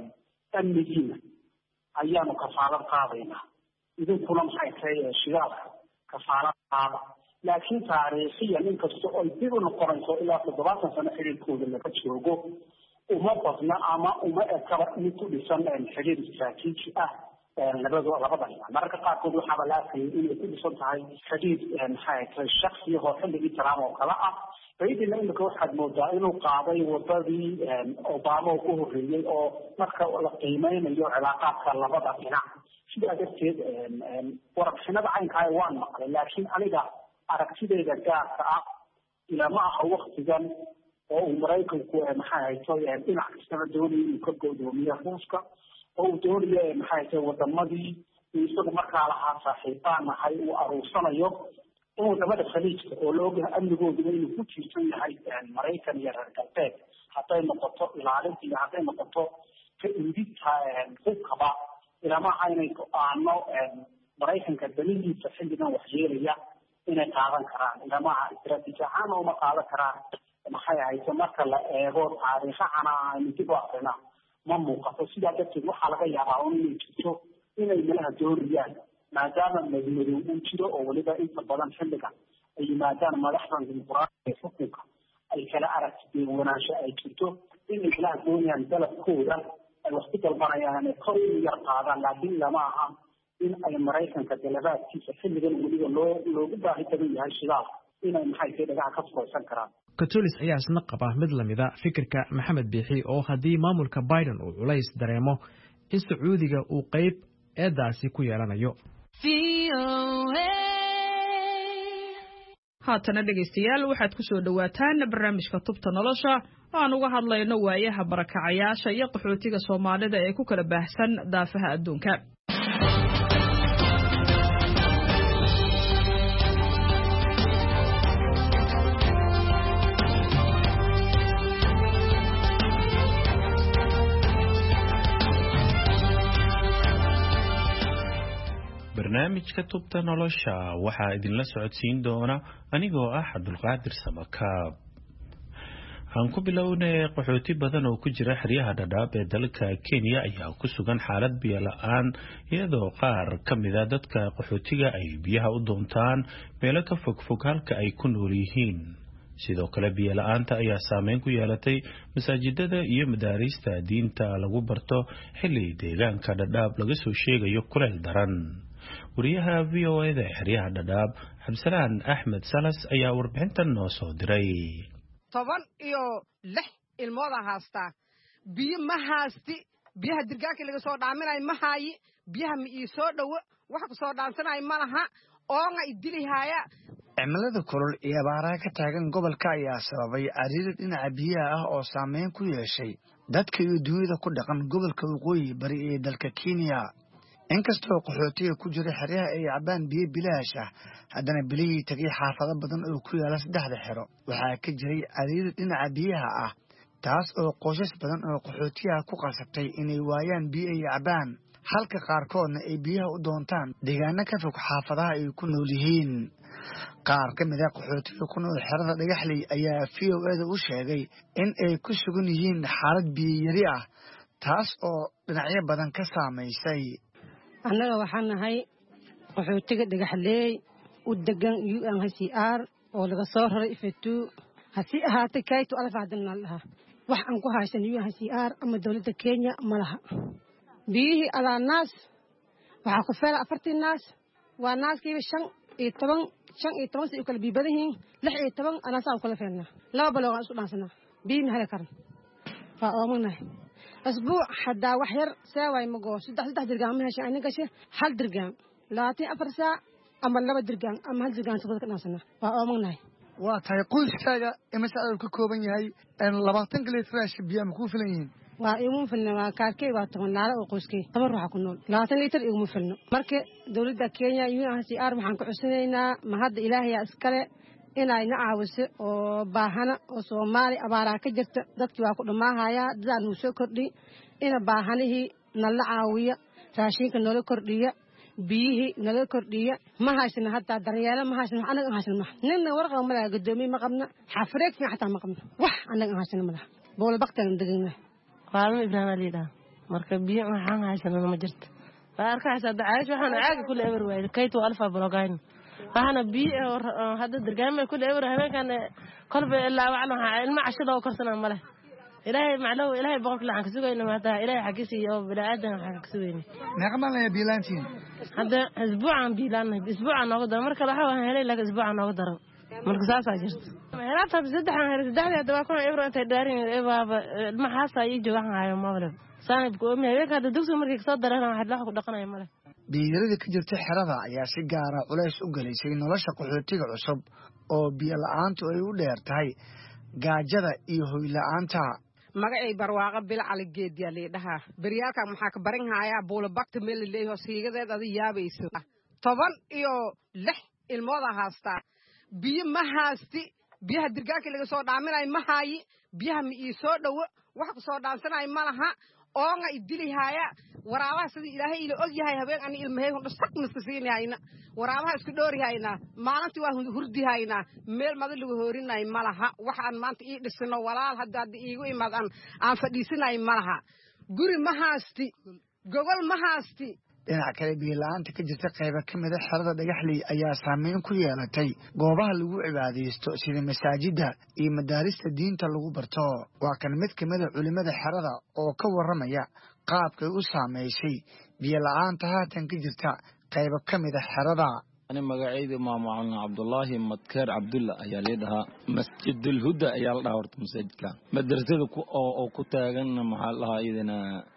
amnigiina ayaanu kafaalad qaadaynaa idinkuna maxay tahay shidaalka kafaalad qaada laakiin taariikhiyan inkastoo ay dib u noqonayso ilaa toddobaatan sano xiriirkooda laga joogo uma badna ama uma ekaba in ku dhisan xiriir istiraatiiji ah labada labada dhinac mararka qaarkood waxaa la arkayay inay ku dhisan tahay xiriir maxay tahay shakhsi oo xilligii Trump oo kale ah bay'adina imika waxaad moodaa inuu qaaday wadadii Obama ku horeeyay oo marka la qiimeynayo cilaaqaadka labada dhinac sidaa darteed wararxinada caynkaa waan maqlay laakiin aniga aragtidayda gaarka ah ilaa ma aha waqtigan oo uu Maraykanku maxay ahayd dhinac kastaba doonayay inuu ka go'doomiyo Ruushka oo uu doonayay maxay ahayd wadamadii isagu markaa lahaa saaxiibaan ahay uu aruursanayo in wadamada khaliijka oo looga amnigooda inuu ku tiirsan yahay Maraykan iyo reer galbeed hadday noqoto ilaalinta iyo hadday noqoto ka indinta hubkaba ilama aynay go'aano Maraykanka daliilkiisa xilligan waxyeelaya inay qaadan karaan ilama istiraatiiji ahaan uma qaadan karaan maxay ahayd marka la eego taariikhana aynu dib u aqrina ma muuqato sidaa darteed waxaa laga yaabaa inay jirto inay meelaha doonayaan maadaama madmadow uu jiro oo waliba inta badan xilligan ay yimaadaan madaxdan dimuqraadiga ee xukunka ay kala aragtideen wanaansho ay jirto inay meelaha doonayaan dalabkooda ay wax ku dalbanayaan inay kor u yar qaadaan laakiin lama aha in ay Maraykanka dalabaadkiisa xilligan waliba loo loogu baahi badan yahay shidaal inay maxay tahay dhagaha ka furaysan karaan. Cotles ayaa isna qaba mid lamida fikirka Maxamed Biixi oo haddii maamulka Biden uu culays dareemo in sacuudiga uu qayb eedaasi ku yeelanayo. haatana dhegaystayaal waxaad ku soo dhowaataan barnaamijka tubta nolosha oo aan uga hadlayno waayaha barakacayaasha iyo qaxootiga Soomaalida ee ku kala baahsan daafaha adduunka. barnaamijka tubta nolosha waxaa idinla socodsiin doona anigoo ah Cabdulqaadir Samakaab. aan ku bilownay qaxooti badan oo ku jira xeryaha Dadaab ee dalka Kenya ayaa ku sugan xaalad biyo la'aan iyadoo qaar ka mid ah dadka qaxootiga ay biyaha u doontaan meelo ka fog fog halka ay ku nool yihiin. sidoo kale biyo la'aanta ayaa saameyn ku yeelatay masaajidada iyo madaarista diinta lagu barto xilli deegaanka Dadaab laga soo sheegayo kuleel daran. wariyaha V O A da xeryaha Dadaab Xabsalaan Axmed Salas ayaa warbixintan noo soo diray. toban iyo lix ilmooda haasta biyo ma haasti biyaha dirgaanka laga soo dhaaminay ma haayi biyaha ma ii soo dhawo wax ku soo dhaansanay ma laha oonga idilihaya. cimilada kulul iyo abaaraha ka taagan gobolka ayaa sababay cariiri dhinaca biyaha ah oo saameyn ku yeeshay dadka iyo dunida ku dhaqan gobolka waqooyi bari ee dalka Kenya. inkastoo qaxootiga ku jira xeryaha ay cabaan biyo bilaash ah haddana bilihii tagay xaafado badan oo ku yaala saddexda xero waxaa ka jiray cariiri dhinaca biyaha ah taas oo qoysas badan oo qaxootiga ku qasabtay inay waayaan biyo ay cabaan halka qaarkoodna ay biyaha u doontaan deegaano ka fog xaafadaha ay ku nool yihiin. qaar ka mid ah qaxootiga ku nool xerada Dhagaxley ayaa V O A da u sheegay in ay ku sugan yihiin xaalad biyo yari ah taas oo dhinacyo badan ka saameysay. annaga waxaan nahay qaxootiga Dhagaxley u degan U N H C R oo laga soo raray ifatu hasi ahaatay kaytu alaf hadana laha wax aan ku haysan U N H C R ama dawladda Kenya malaha biyihi ala naas waxa ku feela afartii naas waa naaskiiba shan iyo toban shan iyo toban si kala biibadahiin lix iyo toban ana saa kala feelna laba balooga isku dhaansana biyo ma heli karan fa oomanahay أسبوع حدا وحير ساوي مجو سدح سدح درجان من هالشيء أنا كشه هل درجان لاتي أفر ساعة أما لا بدرجان أما هل درجان سبضك ناسنا فأمناي واتاي قول كذا مثلا الكوكوبين هاي أن لبعضن قلة فراش بيام كوفلين ويوم فلنا وكاركي واتمنى نارا وقوسكي تبرع كنون لاتن ليتر يوم فلنا مركي دولة كينيا يو أن سي آر محنك عسنينا مهد إلهي أسكال inay na caawiso oo baahana oo Soomaali abaara ka jirta dadkii waa ku dhamaahaya dadaan uu soo kordhi ina baahanihii nala caawiya raashinka nala kordhiya biyihii nala kordhiya ma haysan hatta daryeelo ma haysan anaga haysan ma ninna warqad ma laga gadoomiye ma qabna xafreeg fi xataa ma qabna wax anaga haysan ma laha bool baqtan degna qaalmo ibrahim liida marka biyo waxaan haysan ma jirto arkaysa dacaash waxaan aaga kulli eber waayay kaytu alfa blogayn waxana biyo hadda dargaamay kulli eber habeenkan kolba ilaa waxna ilma cashada oo korsana ma leh ilaahay maclow ilaahay boqolka lacag sugayna ma taa ilaahay xaqiisi iyo bilaadan xaq sugayna naqman la biilantiin hadda isbuucan biilan isbuucan oo daro marka waxa waan helay laga isbuucan oo daro marka saas ay jirto heerata saddexan heer saddexda daba ku eber inta daarin ebaaba ilma xaasa ay joogan hayo mawlid saanibku ma habeenka dugsi markii soo darana waxa la ku dhaqanay ma leh biirada ka jirta xerada ayaa si gaar ah culays u galeysay nolosha qaxootiga cusub oo biyo la'aantu ay u dheer tahay gaajada iyo hoy la'aanta. magacay barwaaqo bil cali geediya leedaha bariyaalka maxaa ka barin haya buula bakta meel leeyahay siigadeed ad yaabayso toban iyo lix ilmooda haasta biyo ma haasti biyaha dirgaanka laga soo dhaaminay ma haayi biyaha ma ii soo dhawo wax ku soo dhaansanay ma laha oonga idilihaya waraabaha sidii ilaahay ila og yahay habeen ani ilmahay hunda saq miska siinayna waraabaha isku dhoorihayna maalintii waa hurdihayna meel mad lagu hoorinay malaha waxaan maanta ii dhisno walaal hadda iigu imaadaan aan fadhiisinay malaha guri ma haasti gogol ma haasti. dhinaca kale biyo la'aanta ka jirta qaybo ka mid ah xerada Dhagaxley ayaa saameyn ku yeelatay goobaha lagu cibaadeysto sida masaajida iyo madaarista diinta lagu barto. waa kan mid ka mid ah culimada xerada oo ka waramaya qaabkay u saameysay biyo la'aanta haatan ka jirta qaybo ka mid ah xerada. أنا مقاعد مع معنا عبد الله مذكر عبد الله يا ليدها مسجد الهدى يا الله ورت مسجد كان مدرسة أو أو كتاعنا محلها إذا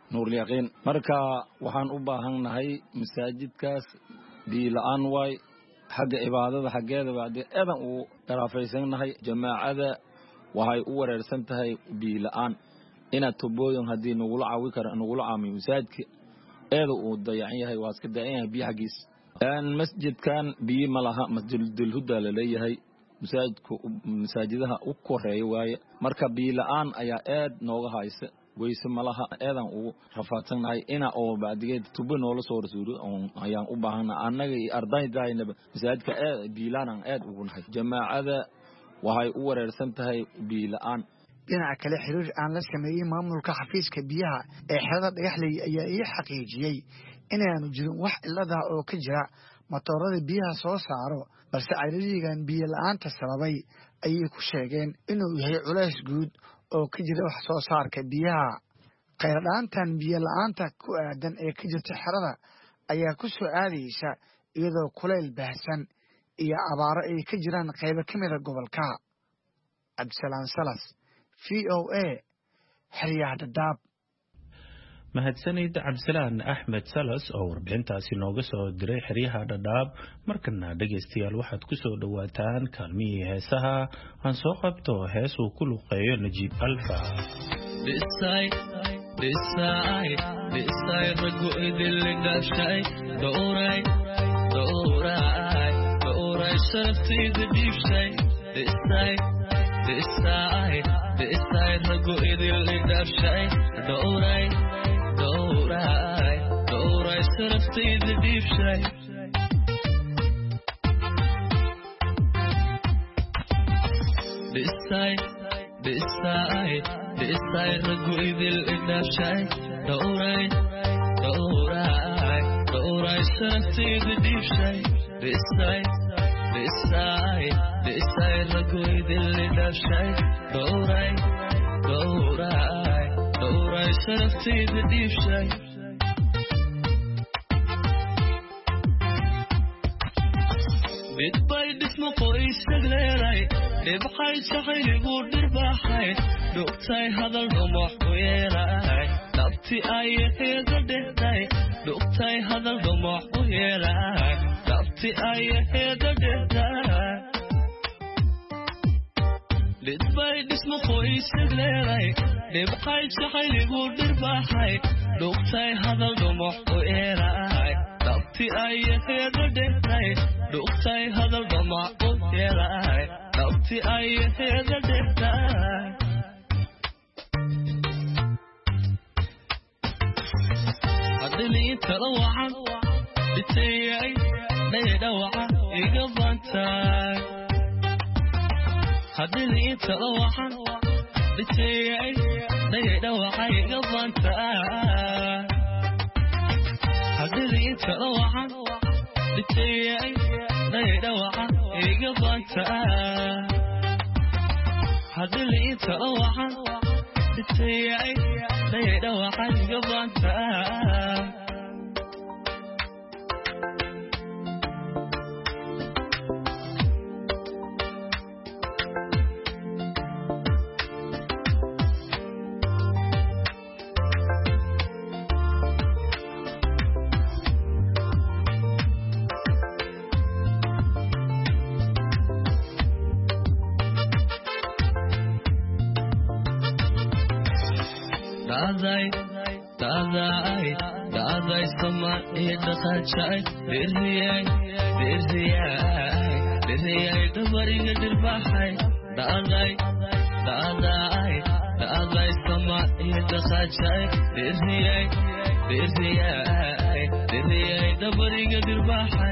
nuurliyaqiin marka waxaan u baahannahay masaajidkaas biyo la'aan waay xagga cibaadada xaggeeda bacdi eedan uu daraafaysannahay jamaacada waxay u wareersan tahay biyo la'aan inaad tubooyin haddii nagula caawi kara nagula caamiyo masaajidka eeda uu dayacan yahay waa iska dayan yahay biyo xaggiis masjidkan biyo ma laha masjidulhuda la leeyahay masaajidku masaajidaha u koreeya waaye marka biyo la'aan ayaa aad nooga haysa weyse malaha eedan ugu rafaadsannahay ina oo bacdigeed tubo noola soo rasuuro ayaan u baahannahay annaga iyo ardaydaynaba masaajidka biilaanaan aad ugu nahay jamaacada waxay u wareersan tahay biyo la'aan dhinaca kale xiriir aan la sameeyey maamulka xafiiska biyaha ee xerada dhagaxley ayaa ii xaqiijiyey inaanu jirin wax ciladah oo ka jira matoorada biyaha soo saaro balse cariirigan biyo la'aanta sababay ayay ku sheegeen inuu yahay culays guud oo ka jira wax soo saarka biyaha khayradhaantan biyo la'aanta ku aadan ee ka jirta xerada ayaa ku soo aadaysa iyadoo kulayl baahsan iyo abaaro ay ka jiraan qaybo ka mida gobolka cabdisalaam salas v o a xeryaha dhadhaab mahadsanid cabdisalaan axmed salas oo warbixintaasi nooga soo diray xeryaha dhadhaab markana dhegaystayaal waxaad ku soo dhowaataan kaalmihii heesaha aan soo qabto hees uu ku luqeeyo najiib alfa Dooray, dooray, saraftayda dhiibshay. Dhisay, dhisay, dhisay, ragu idil idhaafshay. Dooray, dooray, dooray, saraftayda dhiibshay. Dhisay, dhisay, dhisay, ragu idil idhaafshay. Dooray, dooray. dooray saraftayda dhiibshay midbay dhismo qoysag leeday dhibxay shaqayligu dhirbaaxay dhugtay hadal dhumax ku yeelay dhabti ayaheeda dhehday dhugtay hadal dhumax ku yeelay dhabti ayaheeda dhehday midbay dhismo qoysag leeday dhibxay shaqayligu dhirbaaxay dhugtay hadal dhumax ku yeelay dhabti ayaheeda dhehday dhugtay hadal dhumax ku yeelay dhabti ayaheeda dhehday haddiliinta la wacan dhitayay dhaydhawaca iga bantay haddiliinta la wacan dhitayay dhaydhawaca iga bantay haddiliinta la wacan dhitayay dhaydhawaca iga bantay haddiliinta la wacan dhitayay dhaydhawaca iga bantay Daday, daday, daday sama idaqajay diriyay, diriyay, diriyay dabariga dirbaxay. Daday, daday, daday sama idaqajay diriyay, diriyay, diriyay dabariga dirbaxay.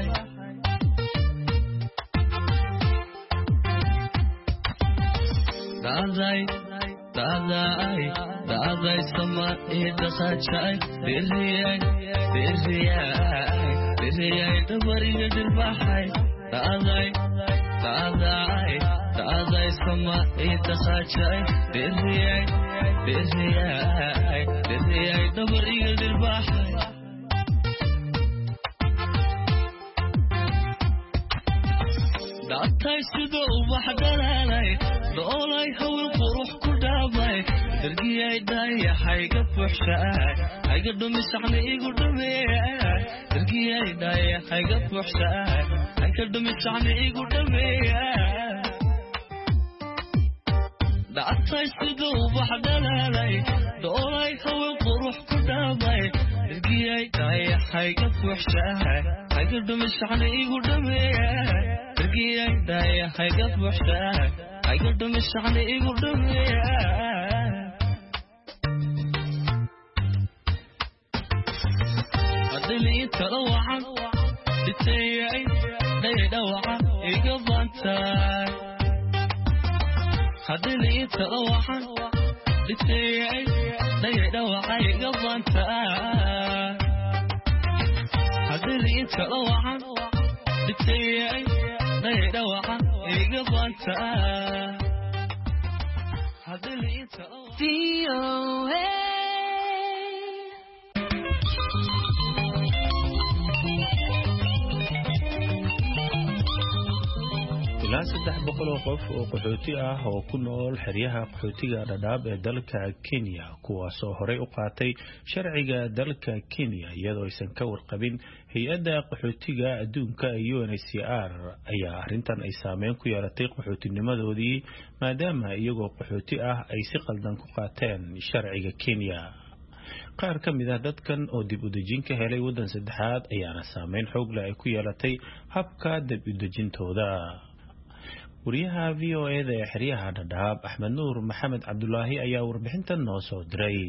Daday, daday. Daday sama idaqajay diriyay, diriyay, diriyay dabariga dirbaxay. Daday, daday, daday sama idaqajay diriyay, diriyay, diriyay dabariga dirbaxay. Datay sida ubax dhalaalay doolay haween qurux ku dhaabay درقي داي حيقة بوحشاي حيقة دمي سعني إيقو دمي درقي داي حيقة بوحشاي حيقة دمي سعني إيقو دمي دعطي سدو بحدلالي دولاي خوي قروح كدامي درقي داي حيقة بوحشاي حيقة دمي سعني إيقو دمي درقي داي حيقة بوحشاي حيقة دمي سعني إيقو دمي اللي تروعا بتيعي داي دوعا يقبانتاي هاد اللي تروعا بتيعي داي دوعا يقبانتاي هاد اللي تروعا بتيعي داي دوعا يقبانتاي هاد اللي تروعا ilaa saddex boqol oo qof oo qaxooti ah oo ku nool xeryaha qaxootiga Dadaab ee dalka Kenya kuwaas oo horey u qaatay sharciga dalka Kenya iyadoo aysan ka warqabin hay'adda qaxootiga adduunka U N H C R ayaa arrintan ay saameyn ku yeelatay qaxootinimadoodii maadaama iyagoo qaxooti ah ay si qaldan ku qaateen sharciga Kenya qaar ka mid ah dadkan oo dib u dejin ka helay wadan saddexaad ayaana saameyn xoog leh ay ku yeelatay habka dib u dejintooda wariyaha V O A da xeryaha Dadaab Axmed Nuur Maxamed Cabdullaahi ayaa warbixintan noo soo diray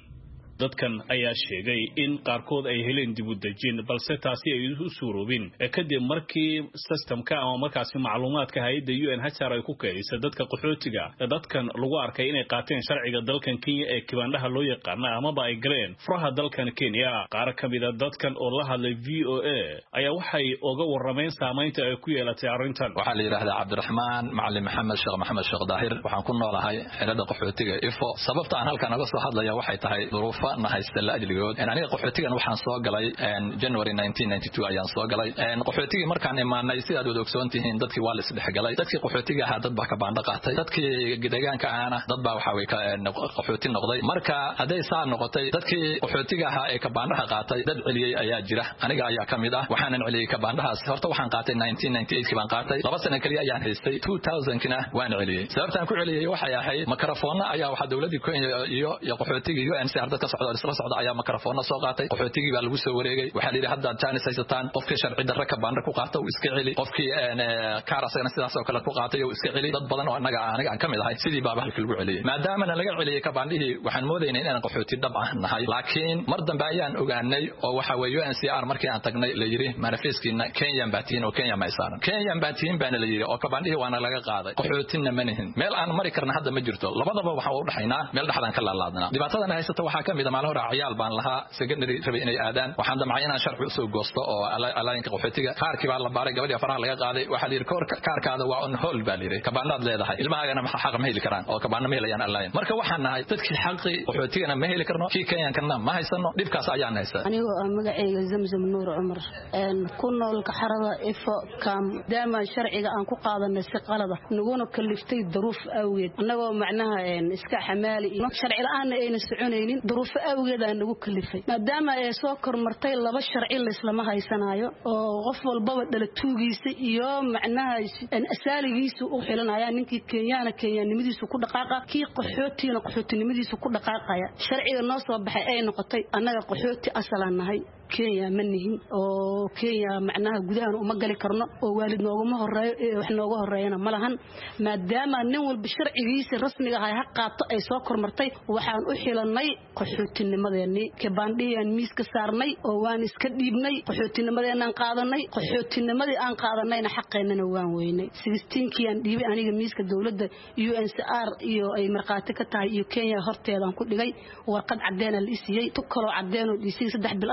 dadkan ayaa sheegay in qaarkood ay heleen dib u dejin balse taasi ay u suuroobin kadib markii systemka ama markaasi macluumaadka hay'adda U N H C R ay ku keenaysa dadka qaxootiga dadkan lagu arkay inay qaateen sharciga dalkan Kenya ee kibaandaha loo yaqaan ama ba ay galeen furaha dalkan Kenya qaar ka mid ah dadkan oo la hadlay V O A ayaa waxay uga warrameen saameynta ay ku yeelatay arrintan waxa la yiraahdaa Cabdiraxmaan Macallin Maxamed Sheekh Maxamed Sheekh Daahir waxaan ku noolahay xerada qaxootiga Ifo sababta aan halkan uga soo hadlayo waxay tahay duruuf nahaysta la ajligood in aniga qaxootigan waxaan soo galay January nineteen ninety-two ayaan soo galay qaxootigii markaan imaanay sidaad wada ogsoontihiin dadkii waa la isdhex galay dadkii qaxootiga ahaa dad baa ka baandha qaatay dadkii deegaanka aana dad baa waxa way ka qaxooti noqday marka haday saa noqotay dadkii qaxootiga ahaa ee ka baandhaha qaatay dad celiyay ayaa jira aniga ayaa kamid ah waxaan celiyay ka baandhahaas horta waxaan qaatay nineteen ninety-eight kii baan qaatay laba sano kaliya ayaan haystay two thousand kina waan celiyay sababtaan ku celiyay waxay ahayd makarafoonna ayaa waxa dawladda Kenya iyo qaxootiga U N H C R dadka socda isla socda ayaa makarafoonna soo qaatay qaxootigii baa lagu soo wareegay waxa la yiri hadda chance haysataan qofkii sharci darro ka baandha ku qaatay oo iska celi qofkii aan kaarasana sidaas oo kale ku qaatay oo iska celi dad badan oo anaga aniga aan kamid ahay sidii baa halkii lagu celiyay maadaama laga celiyay ka baandhihii waxaan moodaynay inaan qaxooti dhab ah nahay laakiin mar dambe ayaan ogaanay oo waxa weeye U N H C R markii aan tagnay la yiri manifeskiina Kenya baatiin oo Kenya ma isaaran Kenya baatiin baan la yiri oo ka baandhihii waana laga qaaday qaxootina manihin meel aan mari karna hadda ma jirto labadaba waxa u dhaxaynaa meel dhaxdan ka laalaadna dhibaatadan haysta waxa kamid ah maal hore ciyaal baan lahaa secondary rabay inay aadaan waxaan damcay inaan sharci u soo goosto oo alaaynka qaxootiga qaarkii baa la baaray gabadhii faraha laga qaaday waxa la yiri kaarkaada waa on hold baa la yiri ka baandhaad leedahay ilmahaagana ma xaq ma heli karaan oo ka baandha ma helayaan alaayn marka waxaan nahay dadkii xaqi qaxootigana ma heli karno kii Kenyankana ma haysano dhibkaas ayaan haysaa anigu magacayga Zamzam Nuur Umar een ku nool ka xarada Ifo kam daama sharciga aan ku qaadanay si qalada naguna kaliftay duruuf awgeed anagoo macnaha een iska xamaali sharci la'aan ayna soconaynin duruuf awgeed aan nagu kalifay maadaama ay soo kormartay laba sharci la islama haysanayo oo qof walba dhalatuugiisa iyo macnaha asaaligiisa u xilanaya ninkii Kenyana Kenyanimadiisa ku dhaqaaqa kii qaxootiina qaxootinimadiisa ku dhaqaaqaya sharciga noo soo baxay ay noqotay annaga qaxooti asalan nahay Kenya manihin oo Kenya macnaha gudaha uma gali karno oo waalid nooguma horeeyo wax nooga horeeyana malahan maadaama nin walba sharcigiisa rasmiga ah ay qaato ay soo kormartay waxaan u xilanay qaxootinimadeeni ka baandhiyaan miiska saarnay oo waan iska dhiibnay qaxootinimadeenan qaadanay qaxootinimadii aan qaadanayna xaqeenana waan weynay sixteen kii aan dhiibay aniga miiska dawladda U N H C R iyo ay marqaati ka tahay iyo Kenya horteedan ku dhigay warqad cadeen la isiyay tu kalo cadeen oo dhisay saddex bil afar bil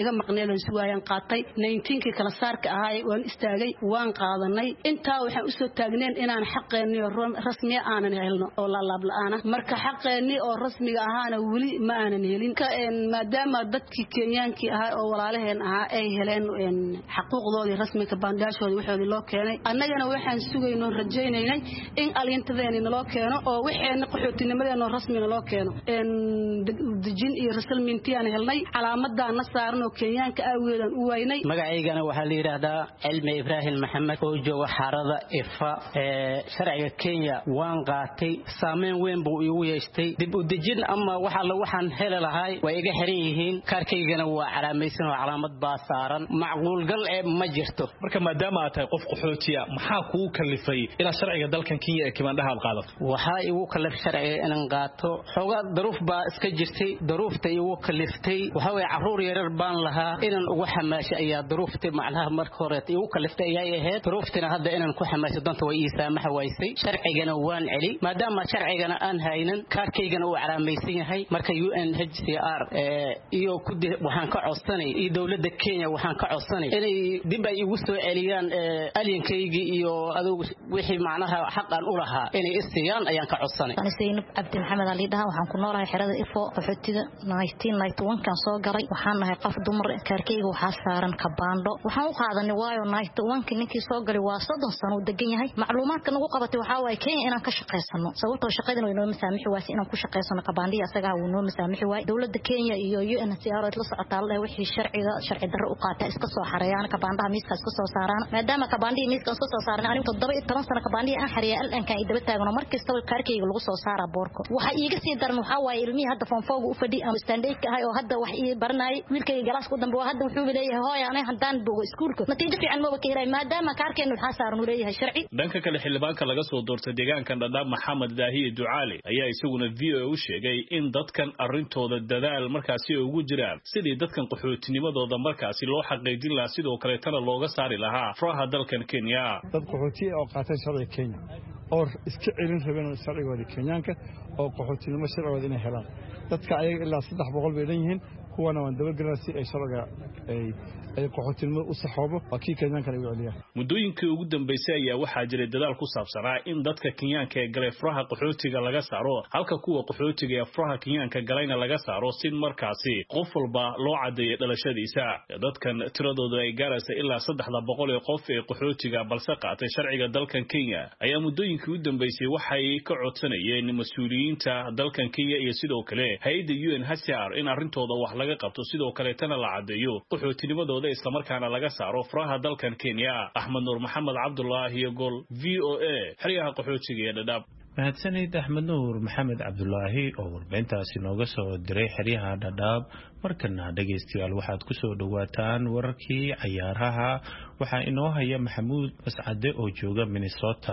iga maqneen oo suwaayaan qaatay nineteen-kii kala saarka ahaa waan istaagay waan qaadanay intaa waxaan u soo taagneen inaan xaqeennii rasmi aanan helno oo la laab la'aan marka xaqeennii oo rasmiga ahaana wali ma aanan helin ka maadaama dadkii Kenyaankii ahaa oo walaalaheen ahaa ay heleen xaquuqdoodii rasmiga baandaashooda waxoodii loo keenay annagana waxaan sugaynoo rajaynaynay in alintadeena loo keeno oo waxeen qaxootinimadeena rasmiga loo keeno in dejin iyo rasalminti aan helnay calaamadana saaran oo Kenyaanka awgeedan u waynay magacaygana waxa la yiraahdaa Cilmi Ibrahim Maxamed oo jooga xarada Ifa ee sharciga Kenya waan qaatay saameyn weyn buu igu yeeshtay dib u dejin ama waxa la waxaan heli lahaay way iga xiran yihiin kaarkaygana waa calaamaysan oo calaamad baa saaran macquul gal ee ma jirto marka maadaama aad tahay qof qaxootiya maxaa kugu kalifay ila sharciga dalkan Kenya ee kimandaha aad qaadato waxa igu kalif sharciga inaan qaato xogaa daruuf baa iska jirtay daruufta igu kaliftay waxa way caruur yarar baan lahaa inaan ugu xamaasho ayaa daruuftay macnaha marka hore igu kaliftay ayay ahayd daruuftina hadda inaan ku xamaasho doonto way ii saamaxa waysay sharcigana waan celi maadaama sharcigana aan haynin kaarkaygana uu calaamaysan yahay marka U N H C R ee iyo ku waxaan ka codsanay iyo dawladda Kenya waxaan ka codsanay inay dib ay igu soo celiyaan alienkaygi iyo adoog wixii macnaha xaq aan u lahaa inay isiyaan ayaan ka codsanay Sayid Abdi Maxamed Ali dhaha waxaan ku noolahay xirada Ifo qaxootiga nineteen ninety-one kan soo galay waxaan nahay qof dumar kaarkayga waxa saaran kabaandho waxaan u qaadanay waayo ninety-one kii ninkii soo galay waa soddon sano u degan yahay macluumaadka nagu qabatay waxa way Kenya inaan ka shaqeysano sababtoo shaqadan way noo masaamixi waasi inaan ku shaqeysano kabaandhiga asaga uu noo masaamixi waay dawladda Kenya iyo U N H C R la socotaa la wixii sharciga sharci darro u qaata iska soo xareeyaan kabaandhaha miiska iska soo saaraan maadaama kabaandhiga miiska iska soo saaraan anigu toddoba iyo toban sano kabaandhiga aan xariyaa al'aan kan idaba taagno markasta kaarkayga lagu soo saara boorko waxa iiga sii daran waxa way ilmihi hadda foonfooga u fadhi ama standard ka ahay oo hadda wax ii baranay wiilkayga galaaska u dambe hadda wuxuu leeyahay hooyo anay hadaan bogo iskuulka natiijo fiican ma wakiilay maadaama kaarkeenu waxa saaran u leeyahay sharci dhanka kale xildhibaanka laga soo doortay deegaanka Dhadhaab Maxamed Daahiye Ducaali ayaa isaguna V O A u sheegay in dadkan arintooda dadaal markaasi ugu jiraan sidii dadkan qaxootinimadooda markaasi loo xaqiijin lahaa sidoo kale tan looga saari lahaa faraha dalkan Kenya dad qaxootiye oo qaatay sharciga Kenya oo iska celin rabeen sharcigooda Kenyaanka oo qaxootinimo sharcigooda inay helaan dadka ayaga ilaa saddex boqol bay leeyihiin kuwana waan daba galnaa si ay sharciga ay ay qaxootinimo u saxoobo wakiil Kenyaanka ay u celiyaan muddooyinkii ugu dambeysay ayaa waxaa jiray dadaal ku saabsanaa in dadka Kenyaanka ee galay faraha qaxootiga laga saaro halka kuwa qaxootiga ee faraha Kenyaanka galayna laga saaro si markaasi qof walba loo cadeeyo dhalashadiisa dadkan tiradooda ay gaaraysa ilaa saddex boqol ee qof ee qaxootiga balse qaatay sharciga dalkan Kenya ayaa muddooyinkii ugu dambeysay waxay ka codsanayeen mas'uuliyiinta dalkan Kenya iyo sidoo kale hay'adda U N H C R in arintooda wax laga qabto sidoo kale tan la cadeeyo qaxootinimada isla markaana laga saaro faraha dalkan Kenya Ahmed Nuur Maxamed Cabdullaahi Gol V O A xiriyaha qaxootiga ee Dhadhaab mahadsanid Ahmed Nuur Maxamed Cabdullaahi oo warbixintaasi nooga soo diray xiriyaha Dhadhaab markana dhageystayaal waxaad ku soo dhawaataan wararkii ciyaaraha waxa inoo haya Maxamuud Mascade oo jooga Minnesota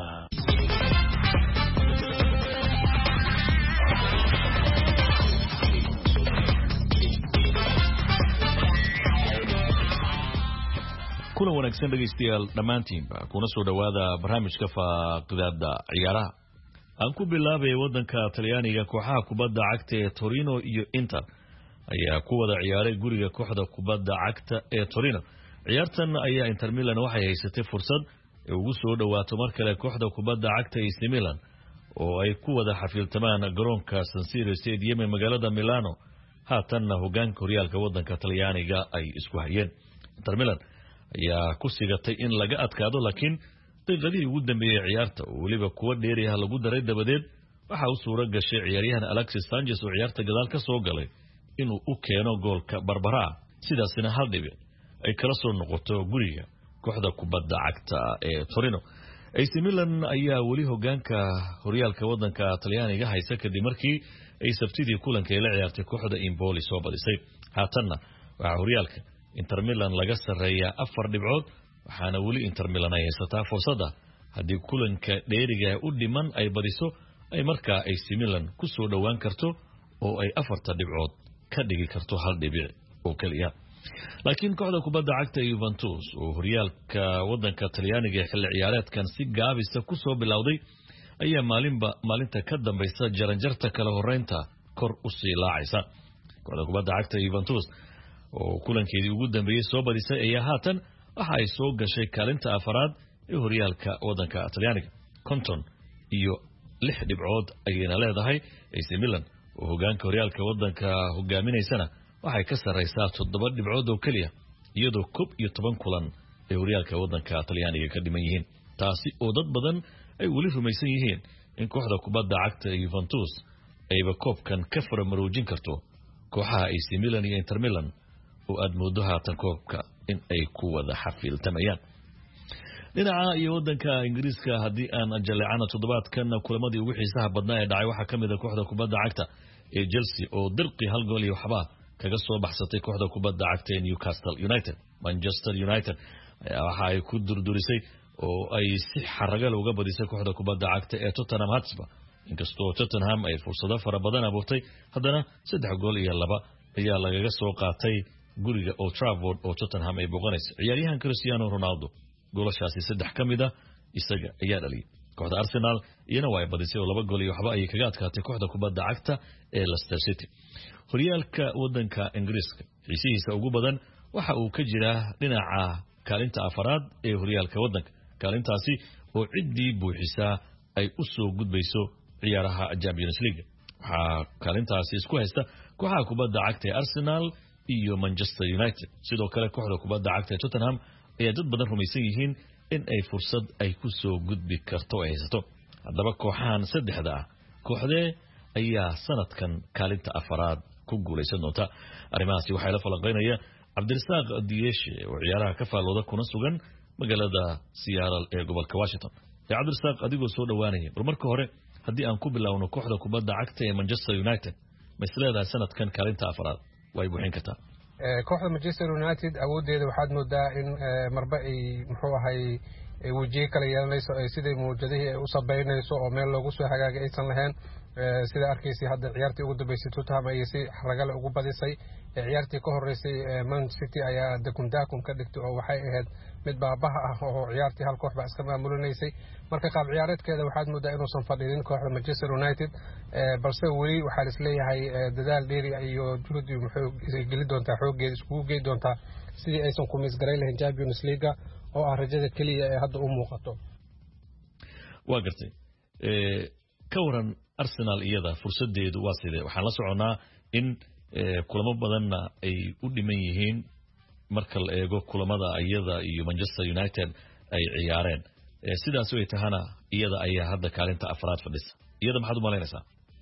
kulan wanaagsan dhageystayaal dhamaantiinba kuna soo dhawaada barnaamijka faaqidaada ciyaaraha aan ku bilaabay wadanka Talyaaniga kooxaha kubadda cagta ee Torino iyo Inter ayaa ku wada ciyaaray guriga kooxda kubadda cagta ee Torino ciyaartan ayaa Inter Milan waxay haysatay fursad ay ugu soo dhawaato mar kale kooxda kubadda cagta ee A C Milan oo ay ku wada xafiltamaan garoonka San Siro Stadium ee magaalada Milano haatanna hogaanka horyaalka wadanka Talyaaniga ay isku hayeen Inter Milan ayaa ku sigatay in laga adkaado laakiin daqiiqadii ugu dambeeyay ciyaarta oo waliba kuwa dheeriyaha lagu daray dabadeed waxa uu suura gashay ciyaaryahan Alexis Sanchez oo ciyaarta gadaal ka soo galay inuu u keeno goolka Barbara sidaasina hal dhibic ay kala soo noqoto guriga kooxda kubadda cagta ee Torino A C Milan ayaa wali hogaanka horyaalka wadanka Talyaaniga haysa kadib markii ay sabtidii kulanka la ciyaartay kooxda Empoli soo badisay haatanna waxa horyaalka Inter Milan laga sareeyaa afar dhibcood waxaana wali Inter Milan ay haysataa fursada hadii kulanka dheeriga u dhiman ay badiso ay markaa A C Milan ku soo dhawaan karto oo ay afarta dhibcood ka dhigi karto hal dhibic oo kaliya laakiin kooxda kubadda cagta Juventus oo horyaalka wadanka Talyaaniga xilli ciyaareedkan si gaabisa ku soo bilowday ayaa maalinba maalinta ka dambaysa jaranjarta kala horeynta kor u sii laacaysa kooxda kubadda cagta Juventus oo kulankeedii ugu dambeeyey soo badisay ayaa haatan waxa ay soo gashay kaalinta afaraad ee horyaalka waddanka talyaaniga konton iyo lix dhibcood ayayna leedahay A C Milan oo hogaanka horyaalka waddanka hogaaminaysana waxay ka sarraysaa toddoba dhibcood oo keliya iyadoo koob iyo toban kulan ee horyaalka waddanka talyaaniga ka dhiman yihiin taasi oo dad badan ay weli rumaysan yihiin in kooxda kubadda cagta Juventus ayba koobkan ka faramaroojin karto kooxaha A C Milan iyo Inter Milan oo aad moodo haatan koobka in ay ku wada xafiiltamayaan dhinaca iyo waddanka Ingiriiska haddii aan jaleecana toddobaadkan kulamadii ugu xiisaha badnaa ee dhacay waxaa ka mid ah kooxda kubadda cagta ee Chelsea oo dirqi hal gool iyo waxba kaga soo baxsatay kooxda kubadda cagta ee Newcastle United Manchester United waxa ay ku durdurisay oo ay si xaraga leh uga badisay kooxda kubadda cagta ee Tottenham Hotspur inkastoo Tottenham ay fursado fara badan abuurtay haddana saddex gool iyo laba ayaa lagaga soo qaatay guriga Old Trafford oo Tottenham ay boqonayso ciyaaryahan Cristiano Ronaldo goolashaasi saddex ka mid ah isaga ayaa dhaliyay kooxda Arsenal iyana waa ay badisay oo laba gool iyo waxba ay kaga adkaatay kooxda kubadda cagta ee Leicester City horyaalka waddanka Ingiriiska xiisihiisa ugu badan waxa uu ka jiraa dhinaca kaalinta afaraad ee horyaalka waddanka kaalintaasi oo ciddii buuxisaa ay u soo gudbayso ciyaaraha Champions League waxa kaalintaasi isku haysta kooxaha kubadda cagta ee Arsenal iyo Manchester United sidoo kale kooxda kubadda cagta ee Tottenham ayaa dad badan rumaysan yihiin in ay fursad ay ku soo gudbi karto ay haysato haddaba kooxahan saddexda ah kooxdee ayaa sanadkan kaalinta afaraad ku guulaysan doonta arrimahaasi waxaa la falanqeynaya Cabdirasaaq Diyeeshe oo ciyaaraha ka faalooda kuna sugan magaalada Seattle ee gobolka Washington ee Cabdirasaaq adigoo soo dhawaanaya bal marka hore haddii aan ku bilaawno kooxda kubadda cagta ee Manchester United ma isleedahay sanadkan kaalinta afaraad way buuxin kartaa kooxda Manchester United awoodeeda waxaad moodaa in marba ay muxuu ahay wajiga kala yeelanayso ay sidii muujadihii ay u sabeynayso oo meel loogu soo hagaagay aysan lahayn sida arkaysay hadda ciyaartii ugu dambeysay Tottenham ay si xaragale ugu badisay ciyaartii ka horeysay Man City ayaa dakum dakum ka dhigtay oo waxay ahayd mid baabaha ah oo ciyaartii hal koox ba iska maamulinaysay marka qaab ciyaareedkeeda waxaad moodaa inuusan fadhinin kooxda Manchester United balse weli waxaa is leeyahay dadaal dheeri iyo juhdi muxuu geli doontaa xoogeeda iskugu geey doontaa sidii aysan ku misgaray lahayn Champions League oo ah rajada kaliya ee hadda u muuqato waa gartay ee ka waran Arsenal iyada fursadeedu waa sidee waxaan la soconaa in kulamo badanna ay u dhiman yihiin marka la eego kulamada iyada iyo Manchester United ay ciyaareen sidaas oo ay tahana iyada ayaa hadda kaalinta afraad fadhisa iyada maxaad u malaynaysaa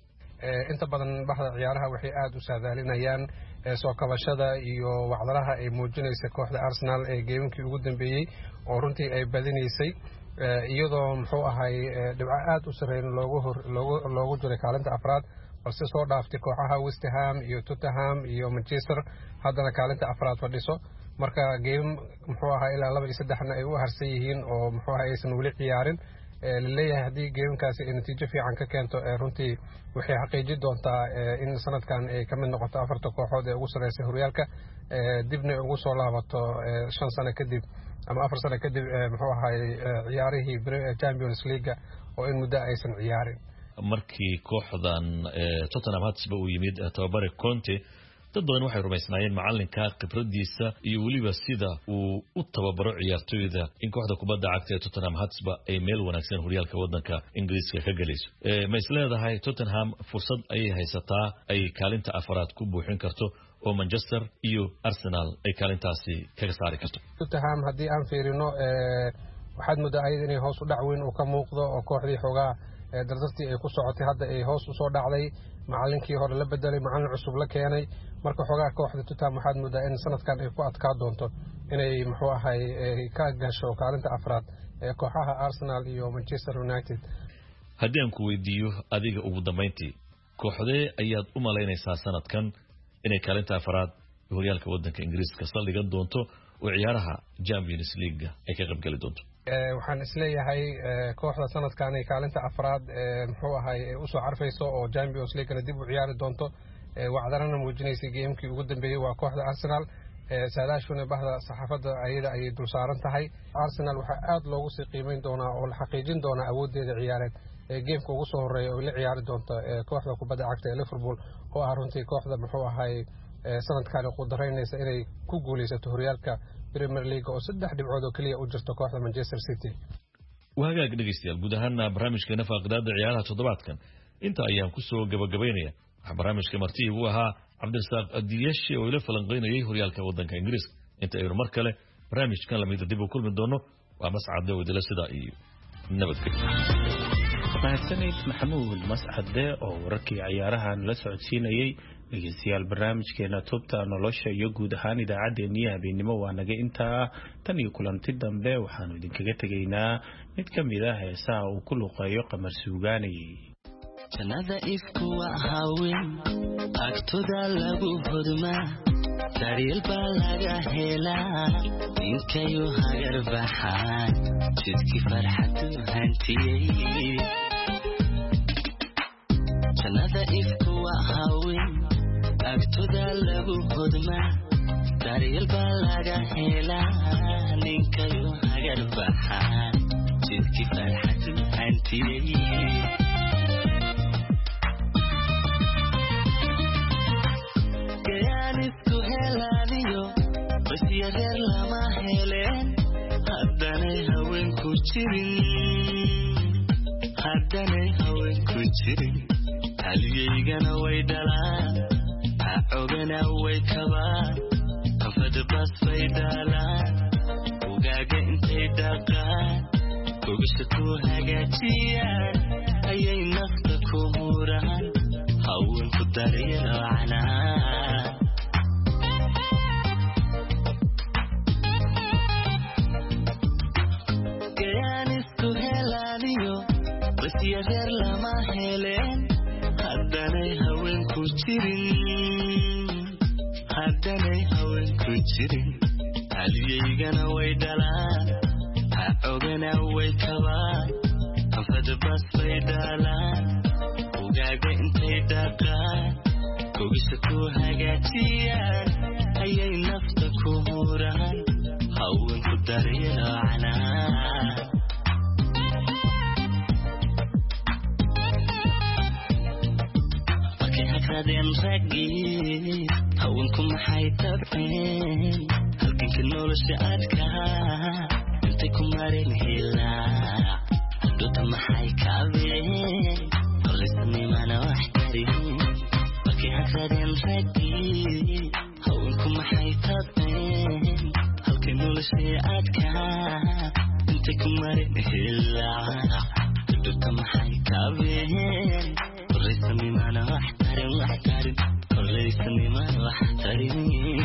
inta badan baxda ciyaaraha waxay aad u saadaalinayaan soo kabashada iyo wacdaraha ay muujinaysa kooxda Arsenal ee geemkii ugu dambeeyay oo runtii ay badinaysay iyadoo muxuu ahay dhibco aad u sareyn loogu loogu loogu jiray kaalinta afraad balse soo dhaaftay kooxaha West Ham iyo Tottenham iyo Manchester haddana kaalinta afraad fadhiso marka game muxuu ahay ilaa laba iyo saddex ay u harsan yihiin oo muxuu ahay aysan wali ciyaarin leeyahay hadii gamekaasi ay natiijo fiican ka keento runtii waxay xaqiijin doontaa in sanadkan ay ka mid noqoto afarta kooxood ee ugu sareysay horyaalka dibna ugu soo laabato shan sano kadib ama afar sano kadib muxuu ahay ciyaarihii Champions League oo in muddo aysan ciyaarin markii kooxdan Tottenham Hotspur uu yimid tababare Conte dad badan waxay rumaysnaayeen macalinka khibradiisa iyo waliba sida uu u tababaro ciyaartoyda in kooxda kubadda cagta ee Tottenham Hotspur ay meel wanaagsan horyaalka waddanka Ingiriiska ka galayso ma isleedahay Tottenham fursad ay haysataa ay kaalinta afraad ku buuxin karto oo Manchester iyo Arsenal ay kaalintaasi kaga saari karto Tottenham hadii aan fiirino waxaad moodaa inay hoos u dhac weyn uu ka muuqdo oo kooxdii xogaa dardartii ay ku socotay hadda ay hoos u soo dhacday macallinkii hore la bedelay macallin cusub la keenay marka xogaa kooxda Tottenham waxaad moodaa in sanadkan ay ku adkaa doonto inay muxuu ahay ka gasho kaalinta afraad ee kooxaha Arsenal iyo Manchester United haddii aan ku weydiiyo adiga ugu dambeyntii kooxdee ayaad u malaynaysaa sanadkan inay kaalinta afraad horyaalka waddanka Ingiriiska saldhigan doonto oo ciyaaraha Champions League ay ka qayb gali doonto waxaan isleeyahay kooxda sanadkan ay kaalinta afraad muxuu ahay u soo carfayso oo Champions League dib u ciyaari doonto wacdarana muujinaysay geemkii ugu dambeeyay waa kooxda Arsenal saadaashuna bahda saxaafadda ayada ay dul saaran tahay Arsenal waxa aad loogu sii qiimeyn doonaa oo la xaqiijin doonaa awoodeeda ciyaareed ee geemka ugu soo horeeya oo la ciyaari doonto kooxda kubadda cagta ee Liverpool oo ah runtii kooxda muxuu ahay sanadkan ku daraynaysa inay ku guuleysato horyaalka Premier League oo saddex dhibcood oo kaliya u jirto kooxda Manchester City. Wagaag dhageystayaal guud ahaan barnaamijkeena faaqidaada ciyaaraha toddobaadkan inta ayaan ku soo gabagabeynaya waxa barnaamijka martii uu ahaa Cabdirasaaq Adiyashi oo ila falanqeynayay horyaalka wadanka Ingiriiska inta aynu mar kale barnaamijkan la mid dib u kulmi doono waa mascad dawladda sida iyo nabadgelyo mahadsanid maxamuud mascade oo wararkii ciyaarahan la socodsiinayay dhegeystayaal barnaamijkeena tubta nolosha iyo guud ahaan idaacaddeenii habeenimo waa naga intaa tan iyo kulanti dambe waxaanu idinkaga tegaynaa mid ka mid ah heesaha uu ku luqeeyo Qamar Suugaani. Jannada ifku waa haween agtooda lagu hodmaa daryeel baa laga helaa inkayu hagar baxaan jidkii farxadu hantiyey. Jannada ifku waa haween agtooda lagu hodmaa daryeel baa laga helaa inkayu hagar baxaan jidkii farxadu hantiyey. Reer lama heleen haddanay haween ku jirin haddanay haween ku jirin halyeygana way dhalaan ogana way kabaan anfada bas bay dhalaan ugaaga intay dhaqaan gogasha ku hagaajiyaan ayay nafta ku huraan haweenku daryeel canaan. Reer lama heleen haddanay haween ku jirin haddanay haween ku jirin halyeygana way dhalaan ogana way kabaan anfada bas bay dhalaan ugaaga intay dhaqaan gogasha ku hagaajiyaan ayay nafta ku huraan haweenku daryeel canaan. Hadeen ragii haweenku maxay tabeen halkanka nolosha adkaa intay ku mareen hilaa dhota maxay kaabeen qolisnimana wax karin markay hadeen ragii haweenku maxay tabeen halkanka nolosha adkaa intay ku mareen hilaa dhota maxay kaabeen qolisnimana wax waxtarin qolaysanimada waxtarin.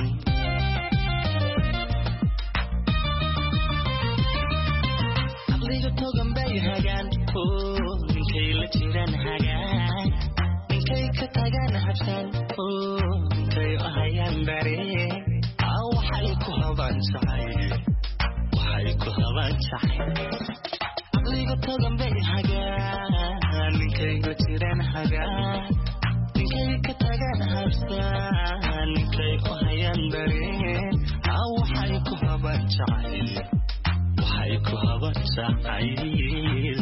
Aqliga togan bay hagaan oo ninkay la jiraan hagaan ninkay ka tagaan habsan oo ninkay ahayaan bare waxay ku habaan sahay waxay ku habaan sahay. Aqliga togan bay hagaan ninkay la jiraan hagaan ka tagaan habsan ninkay u hayaan dareen waxay ku habaan jacayl waxay ku habaan jacayl.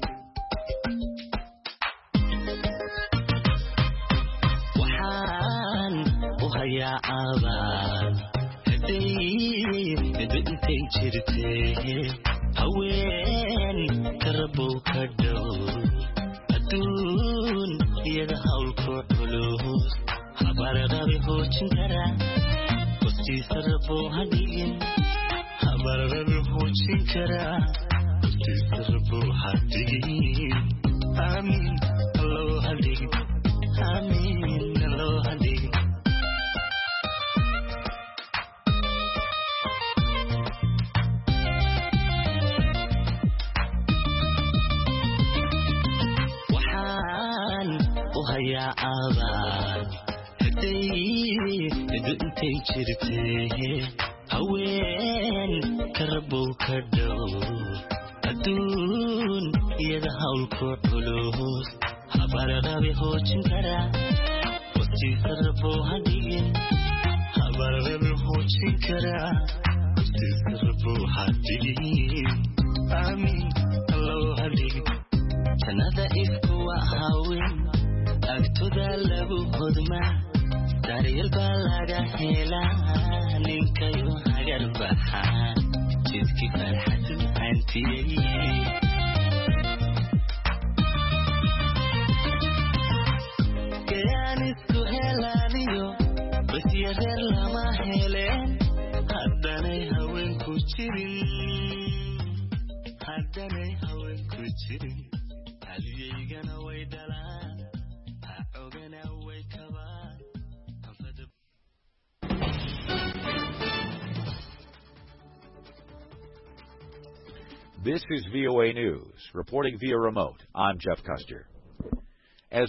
waxaan u hayaa abaal haday intay jirtee haween karabow ka dhow adduun iyada hawlku culus habaragabi hoojin karaa hostiisa rabo hadigin habaragabi hoojin karaa hostiisa rabo hadigin aamin alloo hadigin aamin alloo hadigin. hayaa abaal haday intay jirtee haween karabow ka dhow adduun iyada hawlku culus habaragabi hoojin karaa hostiisa rabo hadigin habaragabi hoojin karaa hostiisa rabo hadigin aamin alloo hadigin. Jannada ifku waa haween agtooda lagu hodmaa daryeel baa laga helaan ninkayu hagar baxaan jidkii farxadu hantiyey kayaan isku helaaniyo basya reer lama heleen haddanay haweenku jirin haddanay haweenku jirin haliyaygana way dhalaan hacogana way kabaan This is V O A News. Reporting via remote, I'm Jeff Custer.